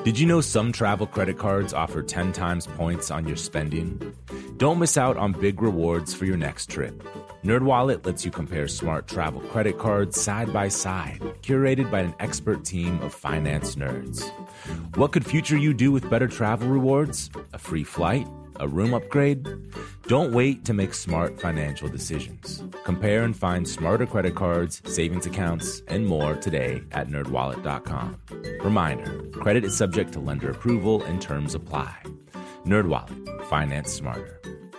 Did you know some travel credit cards offer 10 times points on your spending? Don't miss out on big rewards for your next trip. NerdWallet lets you compare smart travel credit cards side by side, curated by an expert team of finance nerds. What could future you do with better travel rewards? A free flight? A room upgrade? Don't wait to make smart financial decisions. Compare and find smarter credit cards, savings accounts, and more today at nerdwallet.com. Reminder, credit is subject to lender approval and terms apply. NerdWallet, finance smarter.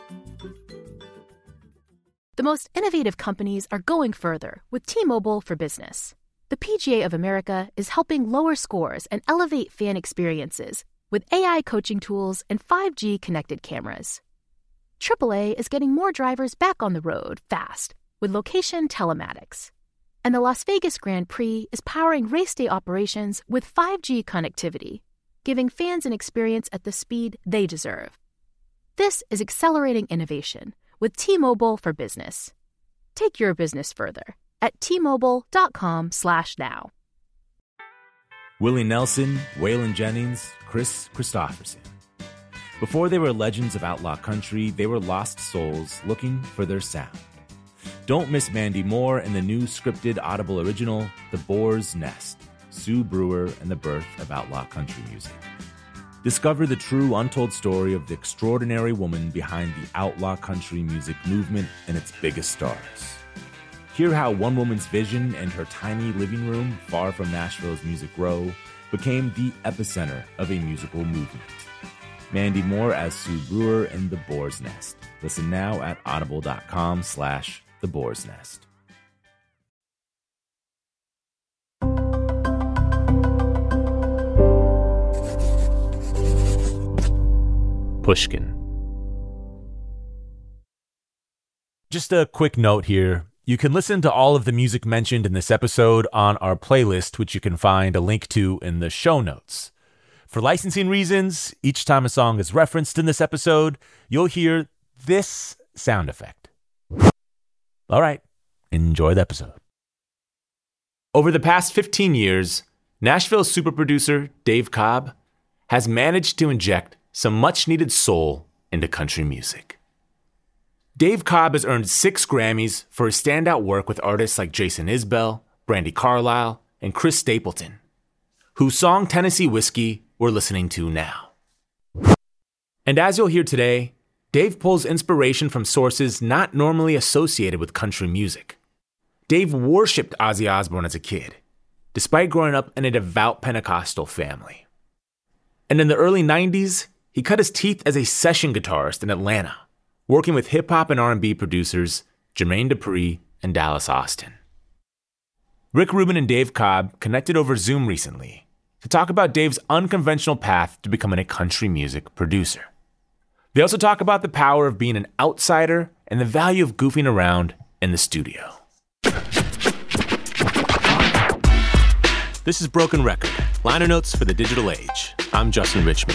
The most innovative companies are going further with T-Mobile for Business. The PGA of America is helping lower scores and elevate fan experiences with AI coaching tools and 5G connected cameras. AAA is getting more drivers back on the road fast with location telematics. And the Las Vegas Grand Prix is powering race day operations with 5G connectivity, giving fans an experience at the speed they deserve. This is accelerating innovation with T-Mobile for Business. Take your business further at T-Mobile.com/now. Willie Nelson, Waylon Jennings, Chris Christopherson. Before they were legends of outlaw country, they were lost souls looking for their sound. Don't miss Mandy Moore in the new scripted Audible original, The Boar's Nest, Sue Brewer and the Birth of Outlaw Country Music. Discover the true untold story of the extraordinary woman behind the outlaw country music movement and its biggest stars. Hear how one woman's vision and her tiny living room, far from Nashville's Music Row, became the epicenter of a musical movement. Mandy Moore as Sue Brewer in The Boar's Nest. Listen now at audible.com/The Boar's Nest. Pushkin. Just a quick note here. You can listen to all of the music mentioned in this episode on our playlist, which you can find a link to in the show notes. For licensing reasons, each time a song is referenced in this episode, you'll hear this sound effect. All right, enjoy the episode. Over the past 15 years, Nashville's super producer, Dave Cobb, has managed to inject some much-needed soul into country music. Dave Cobb has earned 6 Grammys for his standout work with artists like Jason Isbell, Brandi Carlile, and Chris Stapleton, whose song Tennessee Whiskey we're listening to now. And as you'll hear today, Dave pulls inspiration from sources not normally associated with country music. Dave worshipped Ozzy Osbourne as a kid, despite growing up in a devout Pentecostal family. And in the early 90s, he cut his teeth as a session guitarist in Atlanta, working with hip-hop and R&B producers Jermaine Dupri and Dallas Austin. Rick Rubin and Dave Cobb connected over Zoom recently to talk about Dave's unconventional path to becoming a country music producer. They also talk about the power of being an outsider and the value of goofing around in the studio. This is Broken Record, liner notes for the digital age. I'm Justin Richmond.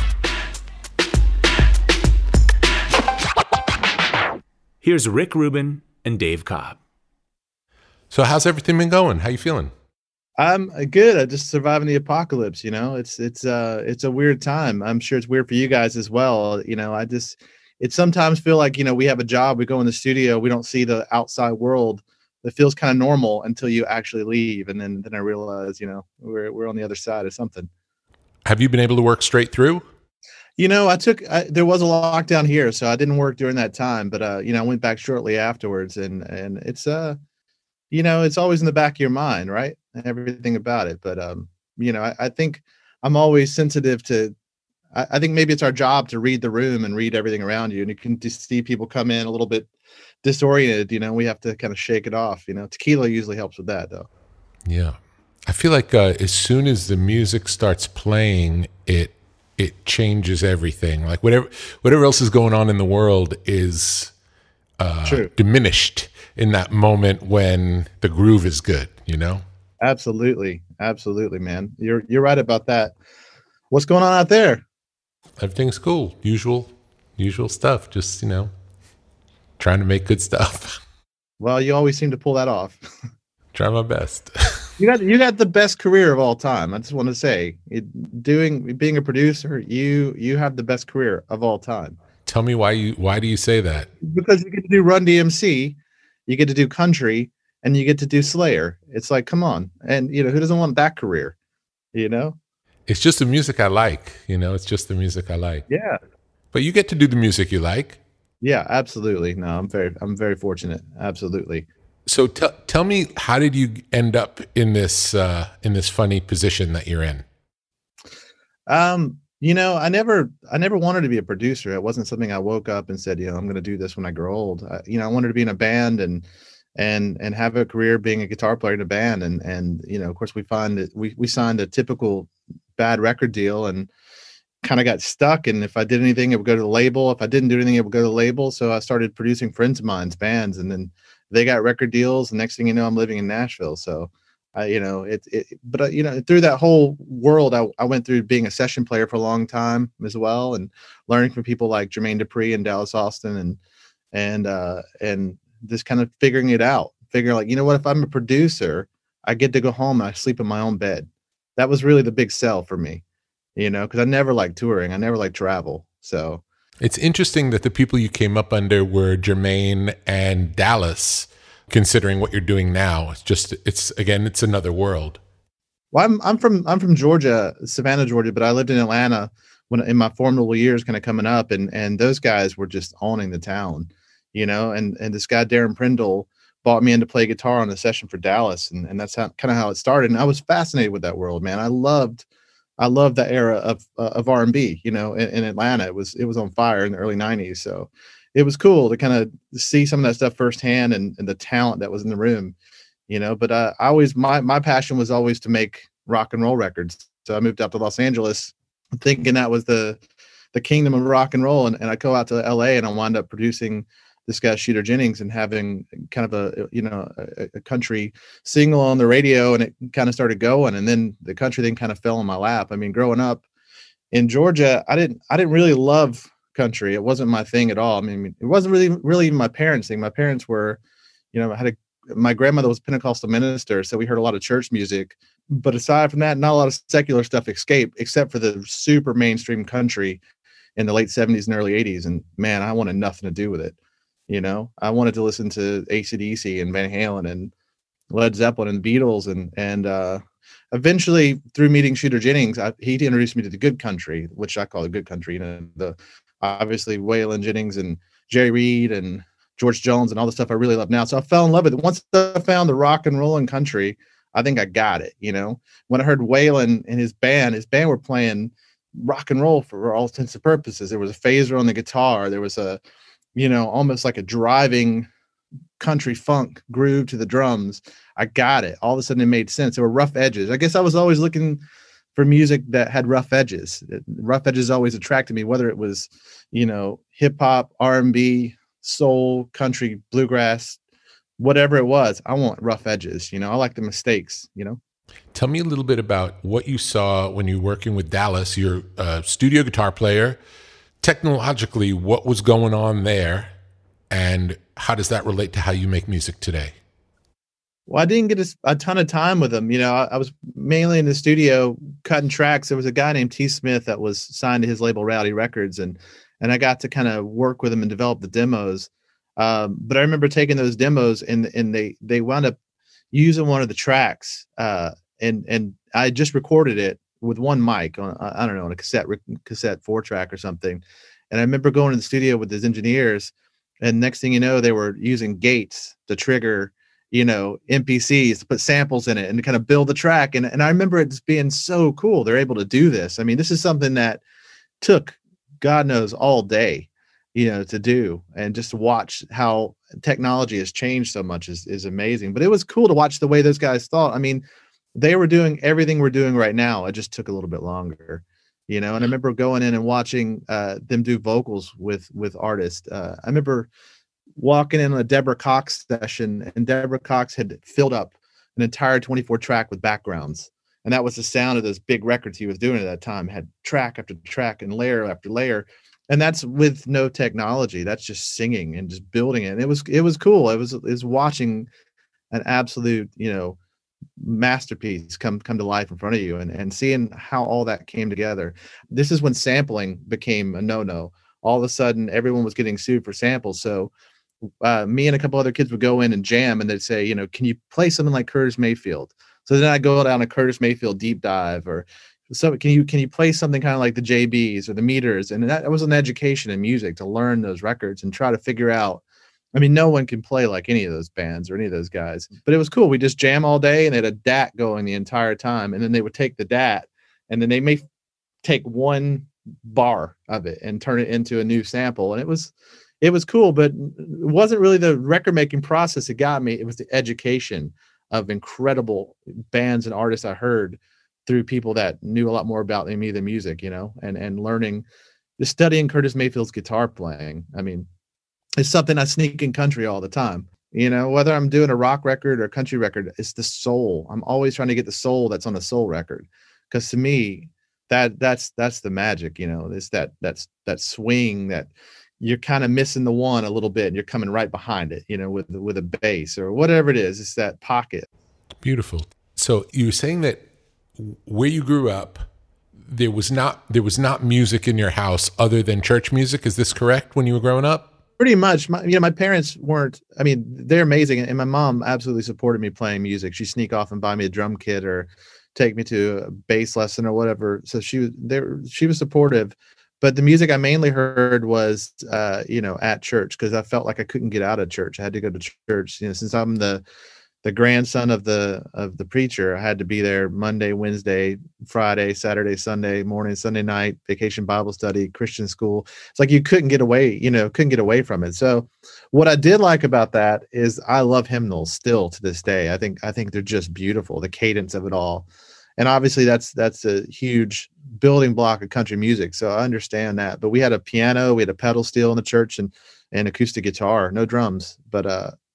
Here's Rick Rubin and Dave Cobb. So how's everything been going? How you feeling? I'm good. I just surviving the apocalypse. You know, it's a weird time. I'm sure it's weird for you guys as well. You know, it sometimes feel like, you know, we have a job, we go in the studio, we don't see the outside world. It feels kind of normal until you actually leave. And then I realize, you know, we're on the other side of something. Have you been able to work straight through? You know, there was a lockdown here, so I didn't work during that time, but, you know, I went back shortly afterwards and it's, you know, it's always in the back of your mind, right? Everything about it. But, you know, I think I'm always sensitive to, I think maybe it's our job to read the room and read everything around you. And you can just see people come in a little bit disoriented, you know, we have to kind of shake it off. You know, tequila usually helps with that though. Yeah. I feel like as soon as the music starts playing, it changes everything. Like whatever else is going on in the world is diminished in that moment when the groove is good, you know? Absolutely. Absolutely, man. You're right about that. What's going on out there? Everything's cool. Usual stuff. Just, you know, trying to make good stuff. Well, you always seem to pull that off. Try my best. You got the best career of all time. I just want to say, being a producer, you have the best career of all time. Tell me why do you say that? Because you get to do Run DMC, you get to do country, and you get to do Slayer. It's like, come on. And who doesn't want that career? It's just the music I like, it's just the music I like. Yeah. But you get to do the music you like. Yeah, absolutely. No, I'm very fortunate. Absolutely. So tell me, how did you end up in this funny position that you're in? I never wanted to be a producer. It wasn't something I woke up and said, I'm going to do this when I grow old. I wanted to be in a band and have a career being a guitar player in a band. And of course we find that we signed a typical bad record deal and kind of got stuck. And if I did anything, it would go to the label. If I didn't do anything, it would go to the label. So I started producing friends of mine's bands, and then they got record deals. And next thing you know, I'm living in Nashville. So through that whole world, I went through being a session player for a long time as well, and learning from people like Jermaine Dupri and Dallas Austin, and just kind of figuring it out, like, what, if I'm a producer, I get to go home and I sleep in my own bed. That was really the big sell for me, because I never liked touring. I never liked travel. So it's interesting that the people you came up under were Jermaine and Dallas, considering what you're doing now. It's another world. Well, I'm from Georgia, Savannah, Georgia, but I lived in Atlanta in my formidable years, kind of coming up, and those guys were just owning the town, and this guy, Darren Prindle, brought me in to play guitar on a session for Dallas. And that's kind of how it started. And I was fascinated with that world, man. I loved the era of R&B, in Atlanta. It was on fire in the early 90s. So it was cool to kind of see some of that stuff firsthand and the talent that was in the room, but I always, my passion was always to make rock and roll records. So I moved out to Los Angeles thinking that was the kingdom of rock and roll. And I go out to LA and I wound up producing this guy, Shooter Jennings, and having kind of a country single on the radio, and it kind of started going. And then the country thing kind of fell in my lap. I mean, growing up in Georgia, I didn't really love country. It wasn't my thing at all. I mean, it wasn't really even my parents' thing. My parents were, my grandmother was a Pentecostal minister, so we heard a lot of church music. But aside from that, not a lot of secular stuff except for the super mainstream country in the late 70s and early 80s. And man, I wanted nothing to do with it. I wanted to listen to AC/DC and Van Halen and Led Zeppelin and Beatles, and eventually through meeting Shooter Jennings, he introduced me to the good country, which I call the good country. The obviously Waylon Jennings and Jerry Reed and George Jones and all the stuff I really love now. So I fell in love with it. Once I found the rock and roll and country, I think I got it. When I heard Waylon and his band were playing rock and roll for all intents and purposes. There was a phaser on the guitar. There was a almost like a driving country funk groove to the drums. I got it. All of a sudden it made sense. There were rough edges. I guess I was always looking for music that had rough edges. Rough edges always attracted me, whether it was, hip hop, R&B, soul, country, bluegrass, whatever it was. I want rough edges. I like the mistakes, Tell me a little bit about what you saw when you were working with Dallas. You're a studio guitar player. Technologically, what was going on there, and how does that relate to how you make music today? Well, I didn't get a ton of time with him. I was mainly in the studio cutting tracks. There was a guy named T. Smith that was signed to his label Rowdy Records, and I got to kind of work with him and develop the demos. But I remember taking those demos and they wound up using one of the tracks, and I just recorded it with one mic on, I don't know, on a cassette 4-track or something. And I remember going to the studio with his engineers, and next thing you know, they were using gates to trigger, MPCs to put samples in it and to kind of build the track. And I remember it just being so cool. They're able to do this. I mean, this is something that took, God knows, all day, to do, and just to watch how technology has changed so much is amazing. But it was cool to watch the way those guys thought. I mean, they were doing everything we're doing right now. It just took a little bit longer, and I remember going in and watching them do vocals with artists. I remember walking in on a Deborah Cox session, and Deborah Cox had filled up an entire 24-track with backgrounds. And that was the sound of those big records he was doing at that time, had track after track and layer after layer. And that's with no technology. That's just singing and just building it. And it was cool. It was watching an absolute, masterpiece come to life in front of you, and seeing how all that came together. This is when sampling became a no-no. All of a sudden everyone was getting sued for samples. So me and a couple other kids would go in and jam, and they'd say, can you play something like Curtis Mayfield? So then I go down a Curtis Mayfield deep dive, or so can you play something kind of like the JBs or the Meters? And that was an education in music, to learn those records and try to figure out. I mean, no one can play like any of those bands or any of those guys, but it was cool. We just jam all day, and they had a DAT going the entire time. And then they would take the DAT, and then they may take one bar of it and turn it into a new sample. And it was cool, but it wasn't really the record making process that got me. It was the education of incredible bands and artists I heard through people that knew a lot more about me than music, and learning, just studying Curtis Mayfield's guitar playing. I mean, it's something I sneak in country all the time. Whether I'm doing a rock record or a country record, it's the soul. I'm always trying to get the soul that's on the soul record, because to me, that's the magic. It's that swing that you're kind of missing the one a little bit, and you're coming right behind it, with a bass or whatever it is. It's that pocket. Beautiful. So you were saying that where you grew up, there was not music in your house other than church music. Is this correct? When you were growing up? Pretty much. My parents weren't, they're amazing. And my mom absolutely supported me playing music. She'd sneak off and buy me a drum kit or take me to a bass lesson or whatever. So she was supportive, but the music I mainly heard was, at church, because I felt like I couldn't get out of church. I had to go to church, since I'm the grandson of the preacher. I had to be there Monday, Wednesday, Friday, Saturday, Sunday morning, Sunday night, vacation Bible study, Christian school. It's like you couldn't get away from it. So what I did like about that is I love hymnals still to this day. I think they're just beautiful, the cadence of it all. And obviously that's a huge building block of country music. So I understand that. But we had a piano, we had a pedal steel in the church, and acoustic guitar, no drums. But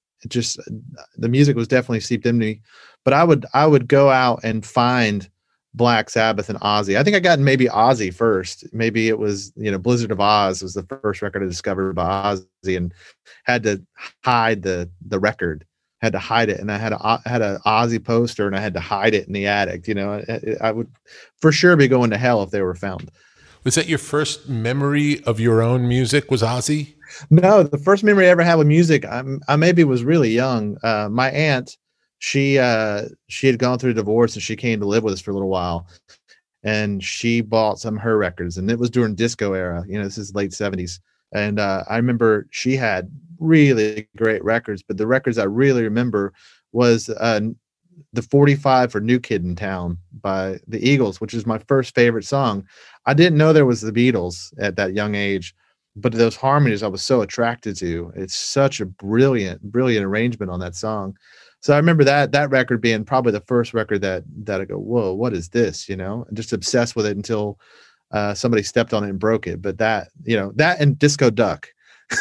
the music was definitely seeped in me. But I would go out and find Black Sabbath and Ozzy. I think I got maybe Ozzy first. Maybe it was, Blizzard of Oz was the first record I discovered by Ozzy, and had to hide the record, had to hide it. And I had a Ozzy poster, and I had to hide it in the attic. I would for sure be going to hell if they were found. Was that your first memory of your own music, was Ozzy? No, the first memory I ever had with music, I maybe was really young. My aunt, she had gone through a divorce, and she came to live with us for a little while, and she bought some of her records, and it was during disco era. This is late 70s. And I remember she had really great records, but the records I really remember was the 45 for New Kid in Town by the Eagles, which is my first favorite song. I didn't know there was the Beatles at that young age, but those harmonies I was so attracted to. It's such a brilliant arrangement on that song. So I remember that record being probably the first record that I go, whoa, what is this? And just obsessed with it until somebody stepped on it and broke it. But that and Disco Duck,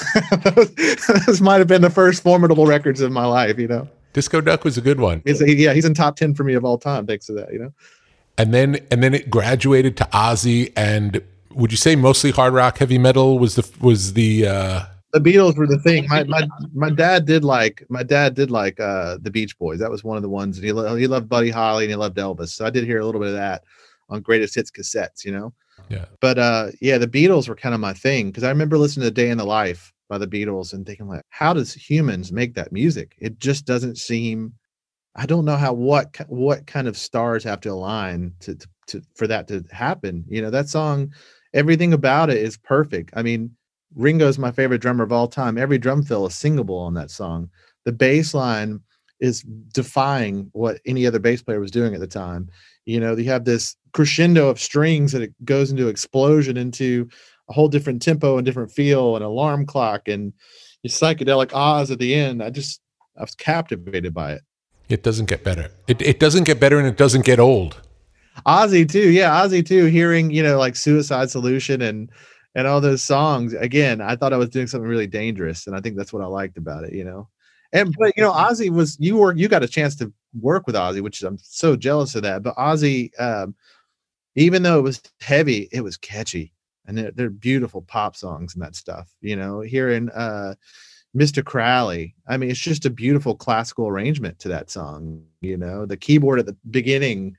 those might have been the first formidable records of my life. Disco Duck was a good one. He's in top 10 for me of all time, thanks to that. And then it graduated to Ozzy, and would you say mostly hard rock, heavy metal was the The Beatles were the thing. My dad did like the Beach Boys. That was one of the ones. And he loved Buddy Holly, and he loved Elvis. So I did hear a little bit of that on greatest hits cassettes, Yeah. But the Beatles were kind of my thing, because I remember listening to Day in the Life by the Beatles and thinking, like, how does humans make that music? It just doesn't seem. I don't know what kind of stars have to align to for that to happen. That song, everything about it is perfect. I mean, Ringo's my favorite drummer of all time. Every drum fill is singable on that song. The bass line is defying what any other bass player was doing at the time. You have this crescendo of strings that it goes into explosion, into a whole different tempo and different feel, and alarm clock, and your psychedelic Oz at the end. I was captivated by it. It doesn't get better. It doesn't get better, and it doesn't get old. Ozzy too. Yeah, Ozzy too. Hearing, like Suicide Solution and all those songs. Again, I thought I was doing something really dangerous, and I think that's what I liked about it, But Ozzy was, you got a chance to work with Ozzy, which I'm so jealous of that. But Ozzy, even though it was heavy, it was catchy, and they're beautiful pop songs and that stuff. Hearing Mr. Crowley. I mean, it's just a beautiful classical arrangement to that song, the keyboard at the beginning,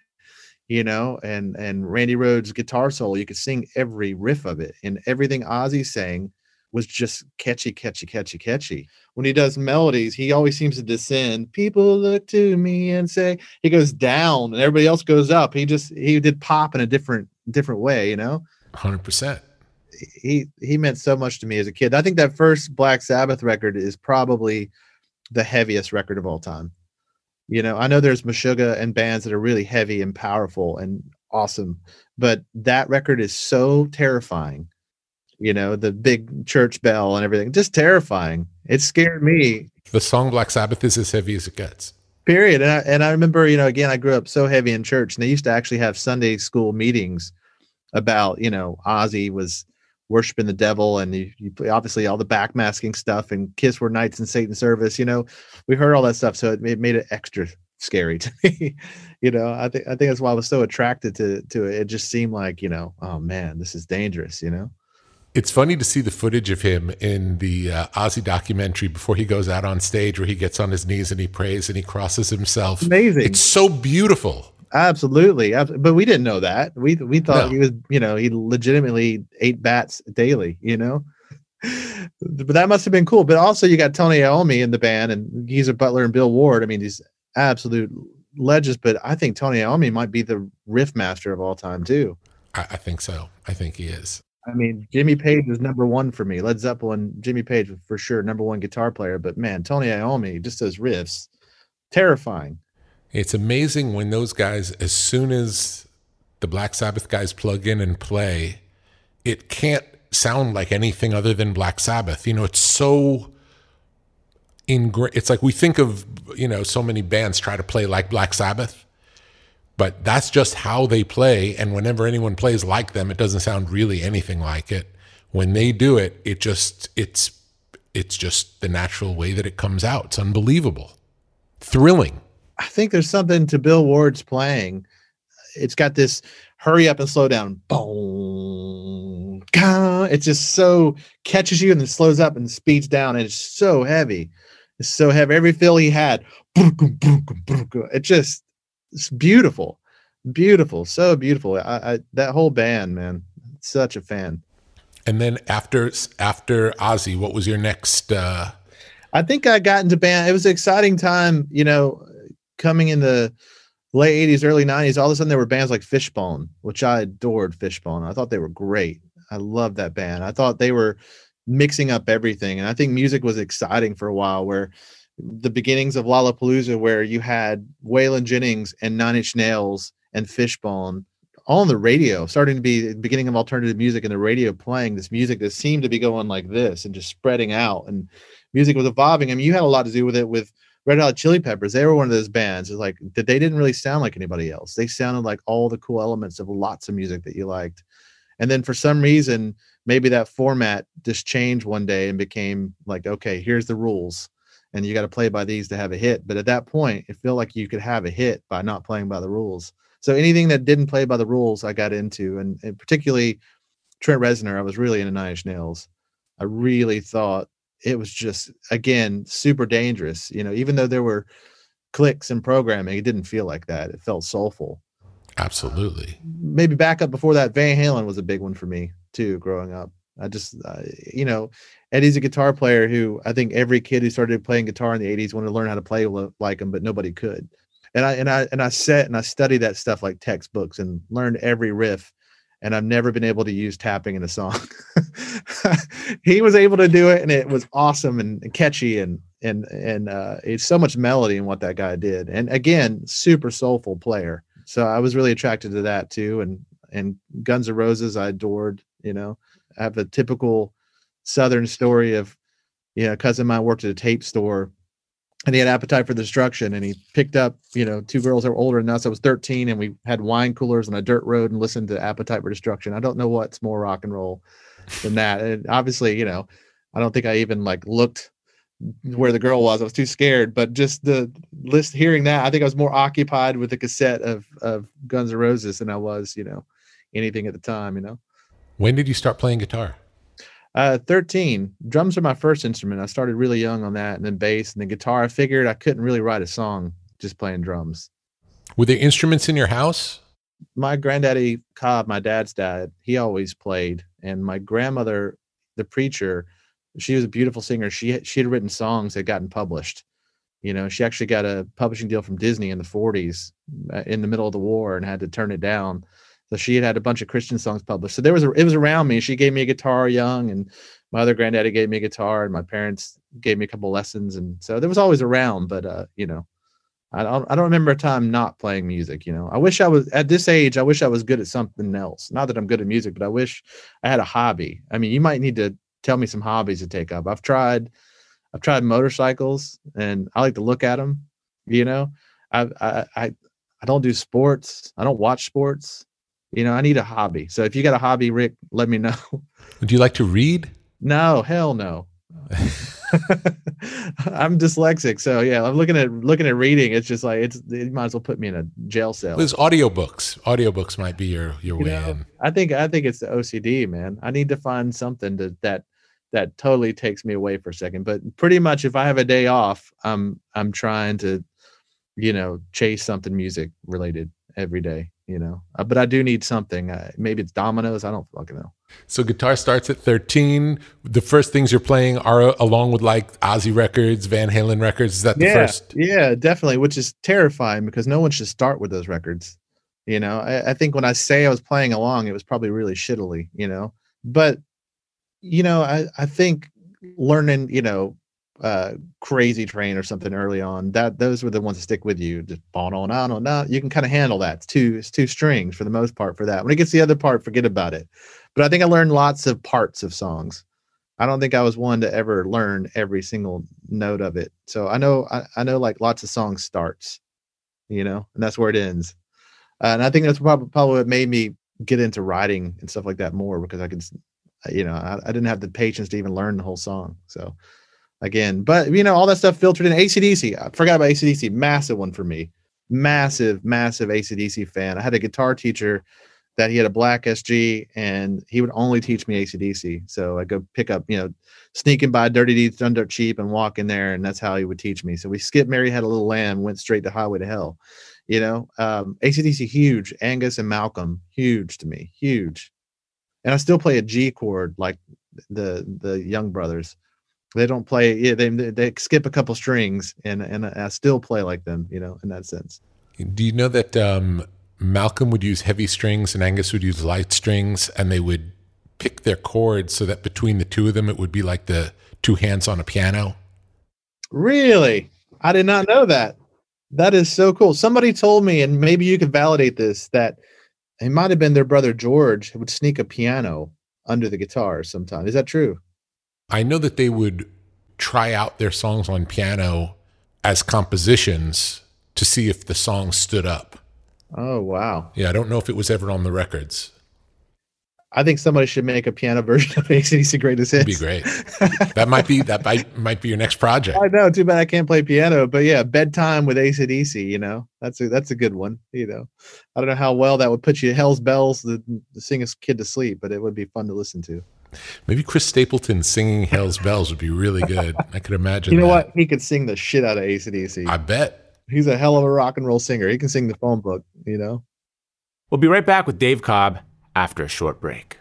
and Randy Rhoads' guitar solo. You could sing every riff of it, and everything Ozzy sang was just catchy. When he does melodies, he always seems to descend. People look to me and say, he goes down and everybody else goes up. He did pop in a different way, 100%. He meant so much to me as a kid. I think that first Black Sabbath record is probably the heaviest record of all time. I know there's Meshuggah and bands that are really heavy and powerful and awesome, but that record is so terrifying. The big church bell and everything, just terrifying. It scared me. The song Black Sabbath is as heavy as it gets. Period. And I remember, again, I grew up so heavy in church, and they used to actually have Sunday school meetings about, Ozzy was worshiping the devil, and you obviously all the backmasking stuff, and Kiss were Knights in Satan's service. We heard all that stuff, so it made it extra scary to me. I think that's why I was so attracted to it. It just seemed like, oh man, this is dangerous. It's funny to see the footage of him in the Ozzy documentary before he goes out on stage, where he gets on his knees and he prays and he crosses himself. Amazing. It's so beautiful. Absolutely. But we didn't know that. We thought he was, he legitimately ate bats daily, But that must have been cool. But also you got Tony Iommi in the band, and Geezer Butler and Bill Ward. I mean, these absolute legends, but I think Tony Iommi might be the riff master of all time too. I think so. I think he is. I mean, Jimmy Page is number one for me. Led Zeppelin, Jimmy Page for sure, number one guitar player. But man, Tony Iommi, just those riffs, terrifying. It's amazing when those guys, as soon as the Black Sabbath guys plug in and play, it can't sound like anything other than Black Sabbath. It's so it's like we think of, so many bands try to play like Black Sabbath, but that's just how they play. And whenever anyone plays like them, it doesn't sound really anything like it. When they do it, it's just the natural way that it comes out. It's unbelievable. Thrilling. I think there's something to Bill Ward's playing. It's got this hurry up and slow down. Boom. It just so catches you and then slows up and speeds down. And it's so heavy. It's so heavy. Every fill he had. It's beautiful. Beautiful. So beautiful. That whole band, man. Such a fan. And then after Ozzy, what was your next? I think I got into band. It was an exciting time, coming in the late 80s, early 90s. All of a sudden there were bands like Fishbone, which I adored. Fishbone. I thought they were great. I loved that band. I thought they were mixing up everything. And I think music was exciting for a while, where the beginnings of Lollapalooza, where you had Waylon Jennings and Nine Inch Nails and Fishbone all on the radio, starting to be the beginning of alternative music, and the radio playing this music that seemed to be going like this and just spreading out, and music was evolving. I mean, you had a lot to do with it with Red Hot Chili Peppers. They were one of those bands that they didn't really sound like anybody else. They sounded like all the cool elements of lots of music that you liked. And then for some reason, maybe that format just changed one day and became like, okay, here's the rules, and you got to play by these to have a hit. But at that point, it felt like you could have a hit by not playing by the rules. So anything that didn't play by the rules, I got into, and particularly Trent Reznor. I was really into Nine Inch Nails. I really thought it was just, again, super dangerous. Even though there were clicks and programming, it didn't feel like that. It felt soulful. Absolutely. Maybe back up before that, Van Halen was a big one for me too, growing up. I just, Eddie's a guitar player who I think every kid who started playing guitar in the 80s wanted to learn how to play like him, but nobody could. And I sat and I studied that stuff like textbooks and learned every riff. And I've never been able to use tapping in a song. He was able to do it, and it was awesome and catchy, and it's so much melody in what that guy did. And again, super soulful player. So I was really attracted to that too. And Guns N' Roses, I adored. I have a typical Southern story of, a cousin of mine worked at a tape store, and he had Appetite for Destruction, and he picked up, two girls that were older than us. I was 13, and we had wine coolers on a dirt road and listened to Appetite for Destruction. I don't know what's more rock and roll than that. And obviously, I don't think I even looked where the girl was. I was too scared, but just the list, hearing that, I think I was more occupied with the cassette of Guns N' Roses than I was, anything at the time, When did you start playing guitar? 13. Drums are my first instrument. I started really young on that, and then bass, and then guitar. I figured I couldn't really write a song just playing drums. Were there instruments in your house? My granddaddy Cobb, my dad's dad, he always played, and my grandmother, the preacher, she was a beautiful singer. She had written songs that gotten published. You know, she actually got a publishing deal from Disney in the 40s, in the middle of the war, and had to turn it down. So she had a bunch of Christian songs published. So it was around me. She gave me a guitar young, and my other granddaddy gave me a guitar, and my parents gave me a couple lessons, and so there was always around. But you know, I don't remember a time not playing music. You know, I wish I was at this age. I wish I was good at something else. Not that I'm good at music, but I wish I had a hobby. I mean, you might need to tell me some hobbies to take up. I've tried motorcycles, and I like to look at them. You know, I don't do sports. I don't watch sports. You know, I need a hobby. So if you got a hobby, Rick, let me know. Do you like to read? No, hell no. I'm dyslexic, so yeah, I'm looking at reading. It's just like it might as well put me in a jail cell. There's audiobooks. Audiobooks might be your way in. I think it's the OCD, man. I need to find something that totally takes me away for a second. But pretty much, if I have a day off, I'm trying to, you know, chase something music related every day. You know, but I do need something. Maybe it's dominoes. I don't fucking know. So guitar starts at 13. The first things you're playing are along with like Ozzy records, Van Halen records. Is that the first? Yeah, definitely. Which is terrifying because no one should start with those records. You know, I think when I say I was playing along, it was probably really shittily, you know, but you know, I think learning, you know, Crazy Train or something early on, those were the ones that stick with you. Just on. You can kind of handle that. It's two strings for the most part for that. When it gets the other part, forget about it. But I think I learned lots of parts of songs. I don't think I was one to ever learn every single note of it. So I know like lots of songs starts, you know, and that's where it ends. And I think that's probably what made me get into writing and stuff like that more, because I could, you know, I didn't have the patience to even learn the whole song. So again, but you know, all that stuff filtered in. AC/DC, I forgot about AC/DC, massive one for me. Massive AC/DC fan. I had a guitar teacher that he had a black SG, and he would only teach me AC/DC. So I go pick up, you know, sneaking by Dirty Deeds Done Dirt Cheap and walk in there, and that's how he would teach me. So we skipped Mary Had a Little Lamb, went straight to Highway to Hell. You know, AC/DC, huge. Angus and Malcolm, huge to me, huge. And I still play a G chord like the Young Brothers. They don't play. Yeah, they skip a couple strings, and I still play like them. You know, in that sense. Do you know that Malcolm would use heavy strings and Angus would use light strings, and they would pick their chords so that between the two of them, it would be like the two hands on a piano? Really? I did not know that. That is so cool. Somebody told me, and maybe you could validate this, that it might have been their brother George who would sneak a piano under the guitar sometimes. Is that true? I know that they would try out their songs on piano as compositions to see if the song stood up. Oh, wow. Yeah, I don't know if it was ever on the records. I think somebody should make a piano version of AC/DC Greatest Hits. That'd be great. That might be your next project. I know. Too bad I can't play piano, but yeah, bedtime with AC/DC. You know, that's a good one. You know, I don't know how well that would put you. Hell's Bells to sing a kid to sleep, but it would be fun to listen to. Maybe Chris Stapleton singing Hell's Bells would be really good. I could imagine. You know what? He could sing the shit out of AC/DC. I bet. He's a hell of a rock and roll singer. He can sing the phone book. You know. We'll be right back with Dave Cobb after a short break.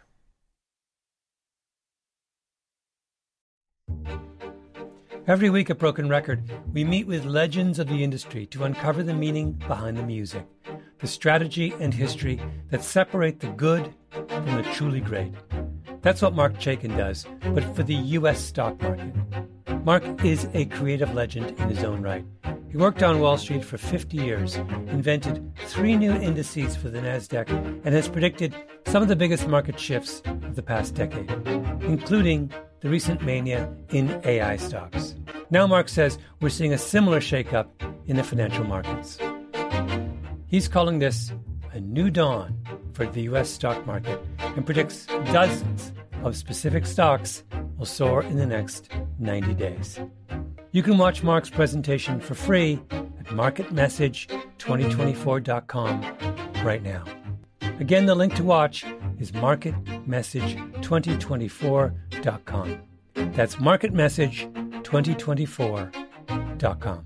Every week at Broken Record, we meet with legends of the industry to uncover the meaning behind the music, the strategy and history that separate the good from the truly great. That's what Marc Chaikin does, but for the U.S. stock market. Marc is a creative legend in his own right. He worked on Wall Street for 50 years, invented 3 new indices for the NASDAQ, and has predicted some of the biggest market shifts of the past decade, including the recent mania in AI stocks. Now Marc says we're seeing a similar shakeup in the financial markets. He's calling this a new dawn for the U.S. stock market and predicts dozens of specific stocks will soar in the next 90 days. You can watch Marc's presentation for free at marketmessage2024.com right now. Again, the link to watch, is marketmessage2024.com. That's marketmessage2024.com.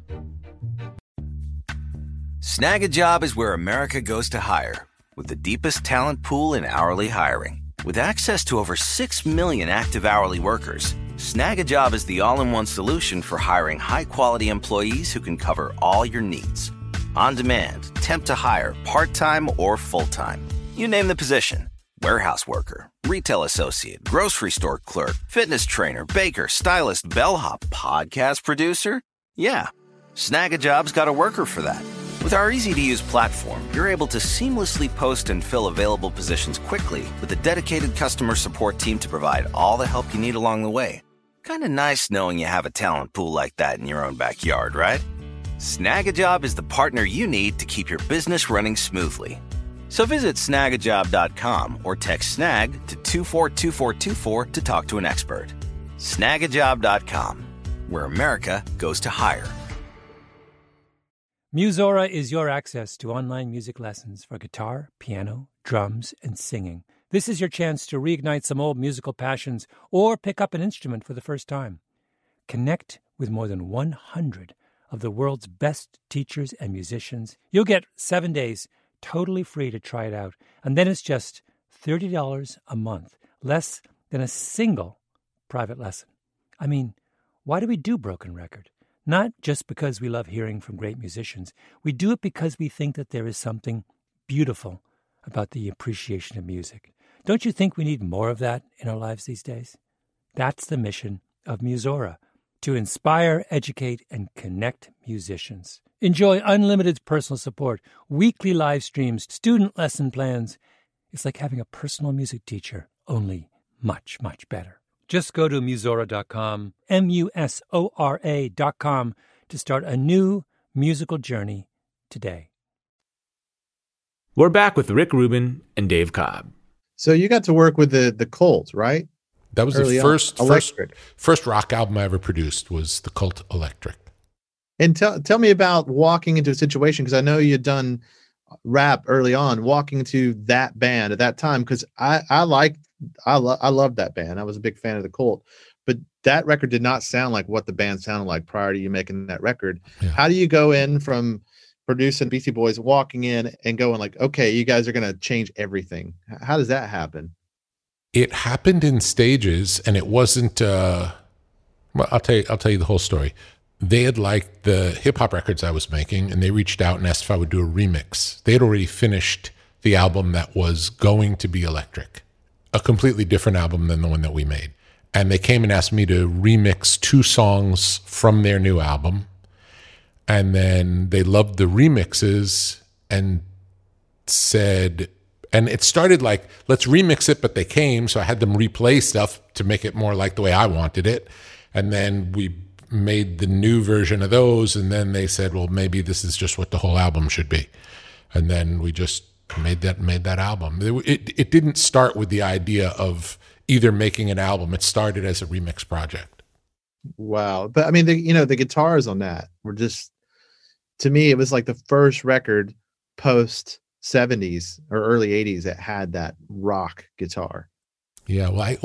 Snag a Job is where America goes to hire, with the deepest talent pool in hourly hiring. With access to over 6 million active hourly workers, Snag a Job is the all-in-one solution for hiring high-quality employees who can cover all your needs. On demand, temp to hire, part-time or full-time. You name the position. Warehouse worker, retail associate, grocery store clerk, fitness trainer, baker, stylist, bellhop, podcast producer. Yeah, Snag a Job's got a worker for that. With our easy-to-use platform, you're able to seamlessly post and fill available positions quickly with a dedicated customer support team to provide all the help you need along the way. Kind of nice knowing you have a talent pool like that in your own backyard, right? Snag a Job is the partner you need to keep your business running smoothly. So visit snagajob.com or text snag to 242424 to talk to an expert. Snagajob.com, where America goes to hire. Musora is your access to online music lessons for guitar, piano, drums, and singing. This is your chance to reignite some old musical passions or pick up an instrument for the first time. Connect with more than 100 of the world's best teachers and musicians. You'll get 7 days totally free to try it out, and then it's just $30 a month, less than a single private lesson. I mean, why do we do Broken Record? Not just because we love hearing from great musicians. We do it because we think that there is something beautiful about the appreciation of music. Don't you think we need more of that in our lives these days? That's the mission of Musora, to inspire, educate, and connect musicians. Enjoy unlimited personal support, weekly live streams, student lesson plans. It's like having a personal music teacher, only much, much better. Just go to Musora.com, Musora.com, to start a new musical journey today. We're back with Rick Rubin and Dave Cobb. So you got to work with the Cult, right? That was Early the first rock album I ever produced was the Cult Electric. And tell me about walking into a situation, because I know you'd done rap early on, walking into that band at that time, because I loved that band. I was a big fan of the Cult, but that record did not sound like what the band sounded like prior to you making that record. Yeah. How do you go in from producing Beastie Boys, walking in and going like, okay, you guys are going to change everything? How does that happen? It happened in stages, and it wasn't, well, I'll tell you the whole story. They had liked the hip hop records I was making, and they reached out and asked if I would do a remix. They had already finished the album that was going to be Electric, a completely different album than the one that we made. And they came and asked me to remix 2 songs from their new album. And then they loved the remixes and said, and it started like, let's remix it, but they came, so I had them replay stuff to make it more like the way I wanted it. And then we made the new version of those, and then they said, well, maybe this is just what the whole album should be. And then we just made that album. It didn't start with the idea of either making an album. It started as a remix project. Wow. But I mean, the guitars on that were just, to me, it was like the first record post 70s or early 80s that had that rock guitar. Yeah. Well, I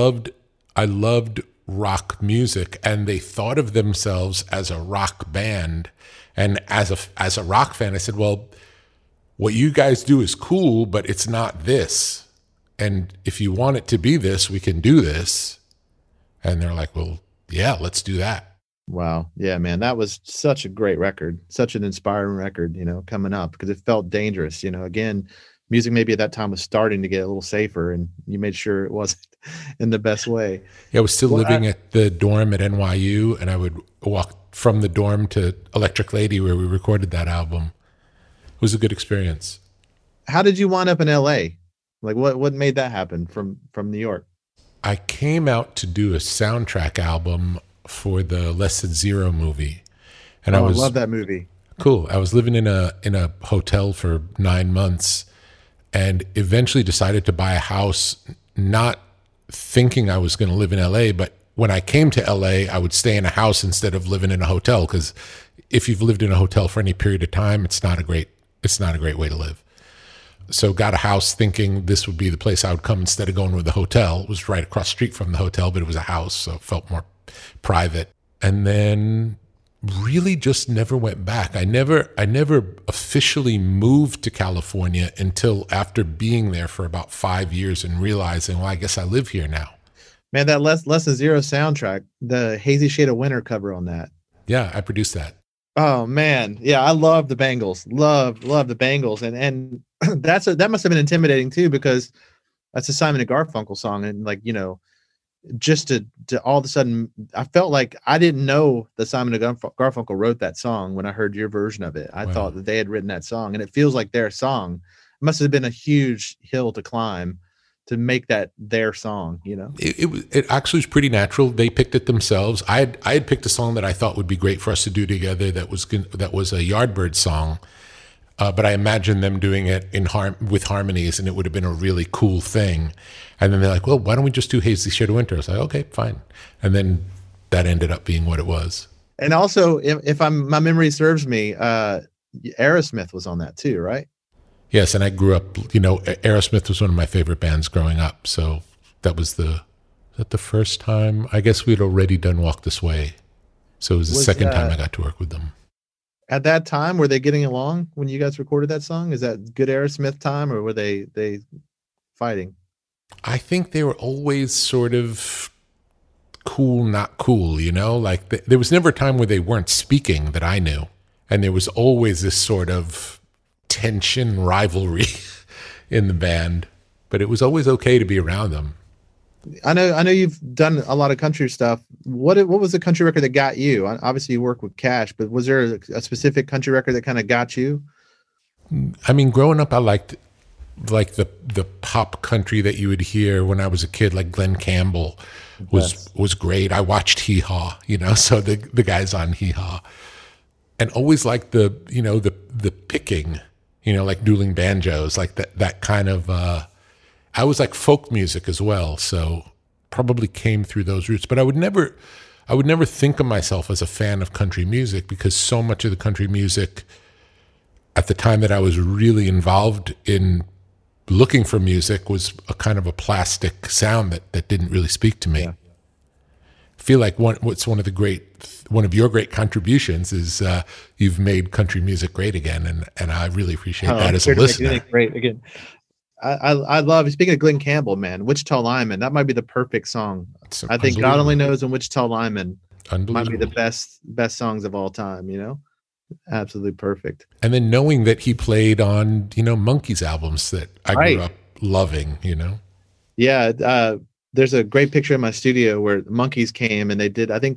loved rock music, and they thought of themselves as a rock band. And as a rock fan, I said, well, what you guys do is cool, but it's not this. And if you want it to be this, we can do this. And they're like, well, yeah, let's do that. Wow. Yeah, man, that was such a great record, such an inspiring record, coming up, because it felt dangerous. Again, music maybe at that time was starting to get a little safer, and you made sure it wasn't in the best way. Yeah, I was still living at the dorm at NYU, and I would walk from the dorm to Electric Lady, where we recorded that album. It was a good experience. How did you wind up in LA? Like what made that happen from New York? I came out to do a soundtrack album for the Less Than Zero movie. And I love that movie. Cool. I was living in a hotel for 9 months, and eventually decided to buy a house, not thinking I was going to live in LA, but when I came to LA, I would stay in a house instead of living in a hotel, because if you've lived in a hotel for any period of time, it's not a great way to live. So got a house thinking this would be the place I would come instead of going with the hotel. It was right across the street from the hotel, but it was a house, so it felt more private. And then really just never went back. I never officially moved to California until after being there for about 5 years and realizing, well, I guess I live here now. Man, that Less Than Zero soundtrack, the Hazy Shade of Winter cover on that. Yeah, I produced that. Oh man, yeah, I love the Bangles. Love the Bangles, and that must have been intimidating too, because that's a Simon and Garfunkel song, and like, you know, just to all of a sudden, I felt like I didn't know that Simon and Garfunkel wrote that song when I heard your version of it. I thought that they had written that song, and it feels like their song. It must have been a huge hill to climb to make that their song, you know. It actually was pretty natural. They picked it themselves. I had picked a song that I thought would be great for us to do together. That was a Yardbird song, but I imagined them doing it with harmonies, and it would have been a really cool thing. And then they're like, "Well, why don't we just do Hazy Shade of Winter?" I was like, "Okay, fine." And then that ended up being what it was. And also, if my memory serves me, Aerosmith was on that too, right? Yes, and I grew up, you know, Aerosmith was one of my favorite bands growing up. So that was the first time? I guess we'd already done Walk This Way. So it was the second time I got to work with them. At that time, were they getting along when you guys recorded that song? Is that good Aerosmith time, or were they fighting? I think they were always sort of cool, not cool, you know? Like there was never a time where they weren't speaking that I knew. And there was always this sort of tension, rivalry in the band, but it was always okay to be around them. I know you've done a lot of country stuff. What was the country record that got you? Obviously you work with Cash, but was there a specific country record that kind of got you? I mean, growing up, I liked like the pop country that you would hear when I was a kid, like Glenn Campbell was great. I watched Hee Haw, you know, so the guys on Hee Haw, and always liked the picking, you know, like dueling banjos, like that kind of, I was like folk music as well. So probably came through those roots, but I would never think of myself as a fan of country music, because so much of the country music at the time that I was really involved in looking for music was a kind of a plastic sound that didn't really speak to me. Yeah. I feel like one of your great contributions is you've made country music great again, and I really appreciate that as a listener. Great again. I love, speaking of Glenn Campbell, man, Wichita Lineman, that might be the perfect song. I think God Only Knows and Wichita Lineman might be the best songs of all time, you know? Absolutely perfect. And then knowing that he played on, you know, Monkees albums that I grew up loving, you know? Yeah. There's a great picture in my studio where the Monkees came and I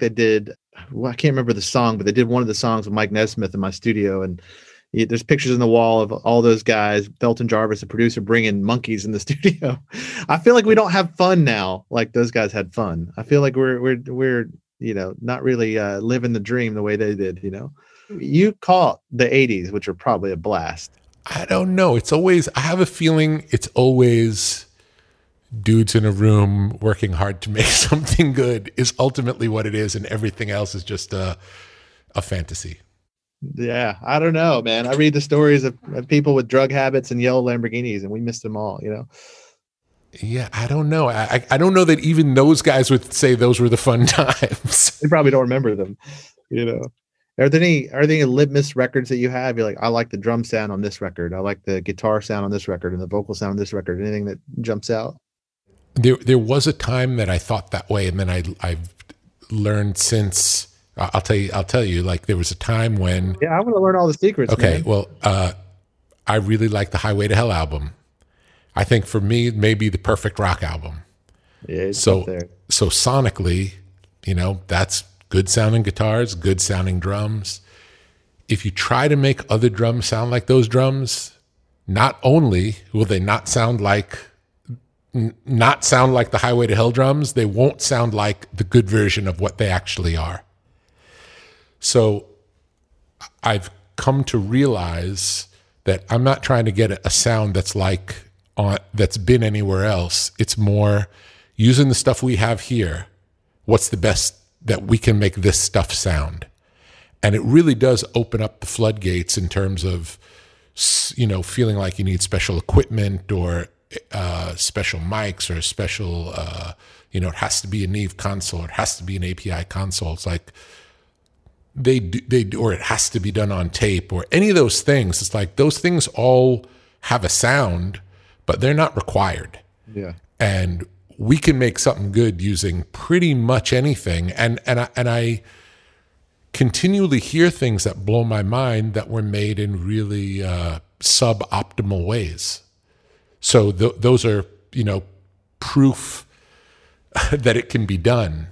can't remember the song, but they did one of the songs with Mike Nesmith in my studio. And there's pictures on the wall of all those guys, Felton Jarvis, the producer, bringing Monkees in the studio. I feel like we don't have fun now like those guys had fun. I feel like we're you know, not really living the dream the way they did, you know? You caught the 80s, which are probably a blast. I don't know. I have a feeling it's always dudes in a room working hard to make something good is ultimately what it is, and everything else is just a fantasy. Yeah, I don't know, man. I read the stories of people with drug habits and yellow Lamborghinis, and we missed them all, you know? Yeah, I don't know. I don't know that even those guys would say those were the fun times. They probably don't remember them, you know? Are there any litmus records that you have? You're like, I like the drum sound on this record. I like the guitar sound on this record and the vocal sound on this record. Anything that jumps out? There was a time that I thought that way, and then I've learned since. I'll tell you. Like there was a time when. Yeah, I want to learn all the secrets. Okay, man. Well, I really like the Highway to Hell album. I think for me, it may be the perfect rock album. Yeah, it's up there. So sonically, you know, that's good sounding guitars, good sounding drums. If you try to make other drums sound like those drums, not only will they not sound like the Highway to Hell drums, they won't sound like the good version of what they actually are. So I've come to realize that I'm not trying to get a sound that's been anywhere else. It's more using the stuff we have here. What's the best that we can make this stuff sound? And it really does open up the floodgates in terms of feeling like you need special equipment or special mics or special, it has to be a Neve console, it has to be an API console. It's like or it has to be done on tape or any of those things. It's like those things all have a sound, but they're not required. Yeah. And we can make something good using pretty much anything. And I continually hear things that blow my mind that were made in really suboptimal ways. So those are, proof that it can be done.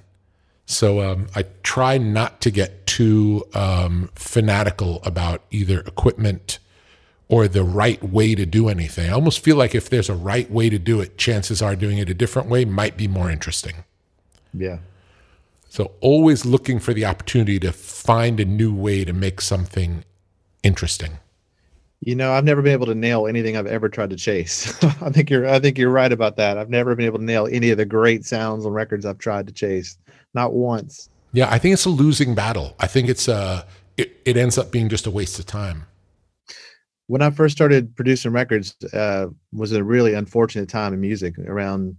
So I try not to get too fanatical about either equipment or the right way to do anything. I almost feel like if there's a right way to do it, chances are doing it a different way might be more interesting. Yeah. So always looking for the opportunity to find a new way to make something interesting. I've never been able to nail anything I've ever tried to chase. I think you're right about that. I've never been able to nail any of the great sounds on records I've tried to chase. Not once. Yeah, I think it's a losing battle. I think it's it ends up being just a waste of time. When I first started producing records, was a really unfortunate time in music. Around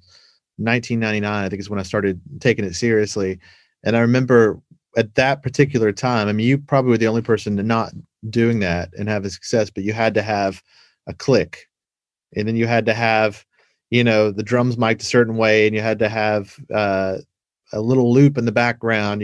1999, I think is when I started taking it seriously. And I remember at that particular time, I mean, you probably were the only person to not doing that and have a success, but you had to have a click, and then you had to have, the drums mic'd a certain way, and you had to have a little loop in the background.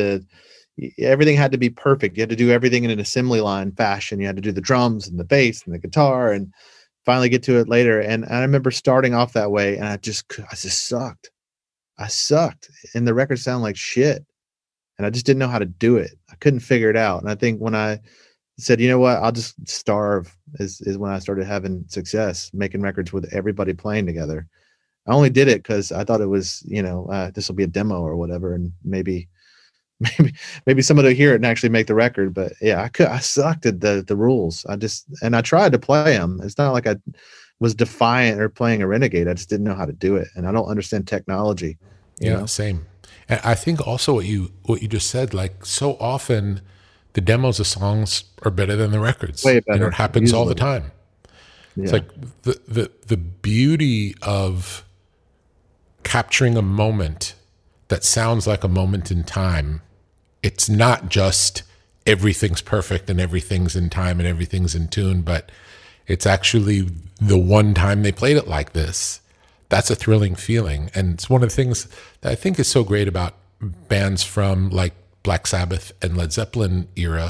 Everything had to be perfect. You had to do everything in an assembly line fashion. You had to do the drums and the bass and the guitar and finally get to it later. And I remember starting off that way, and I just sucked. I sucked, and the record sounded like shit. And I just didn't know how to do it. I couldn't figure it out. And I think when I said, you know what, I'll just starve is when I started having success, making records with everybody playing together. I only did it because I thought it was, this will be a demo or whatever. And maybe somebody will hear it and actually make the record. But yeah, I sucked at the rules. I tried to play them. It's not like I was defiant or playing a renegade. I just didn't know how to do it. And I don't understand technology. Yeah, same. And I think also what you just said, like so often the demos of songs are better than the records. Way better. It happens all the time. Yeah. It's like the beauty of capturing a moment that sounds like a moment in time. It's not just everything's perfect and everything's in time and everything's in tune, but it's actually the one time they played it like this. That's a thrilling feeling. And it's one of the things that I think is so great about bands from like Black Sabbath and Led Zeppelin era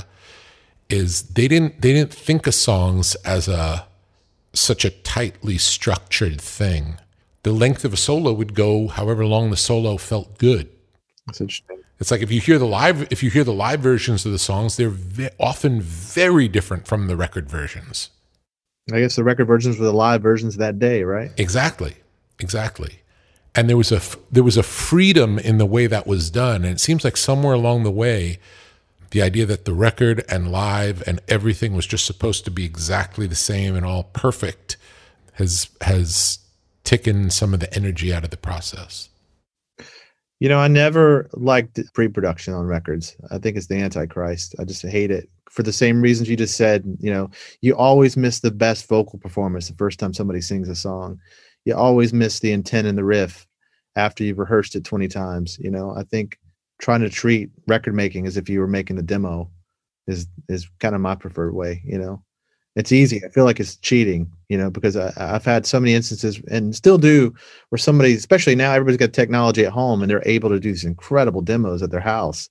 is they didn't think of songs as such a tightly structured thing. The length of a solo would go however long the solo felt good. That's interesting. It's like if you hear the live versions of the songs, they're often very different from the record versions. I guess the record versions were the live versions that day, right? Exactly. And there was a freedom in the way that was done. And it seems like somewhere along the way, the idea that the record and live and everything was just supposed to be exactly the same and all perfect has taken some of the energy out of the process. I never liked pre-production on records. I think it's the Antichrist. I just hate it for the same reasons you just said. You always miss the best vocal performance the first time somebody sings a song. You always miss the intent in the riff after you've rehearsed it 20 times. I think trying to treat record making as if you were making a demo is kind of my preferred way. It's easy. I feel like it's cheating, because I've had so many instances and still do where somebody, especially now, everybody's got technology at home and they're able to do these incredible demos at their house.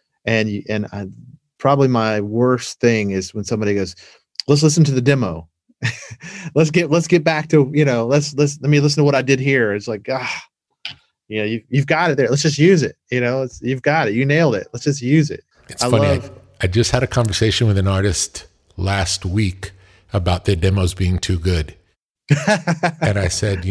Probably my worst thing is when somebody goes, let's listen to the demo. let's get back to, let me listen to what I did here. It's like, you've got it there. Let's just use it. You've got it. You nailed it. Let's just use it. It's funny. I just had a conversation with an artist last week about their demos being too good. And I said,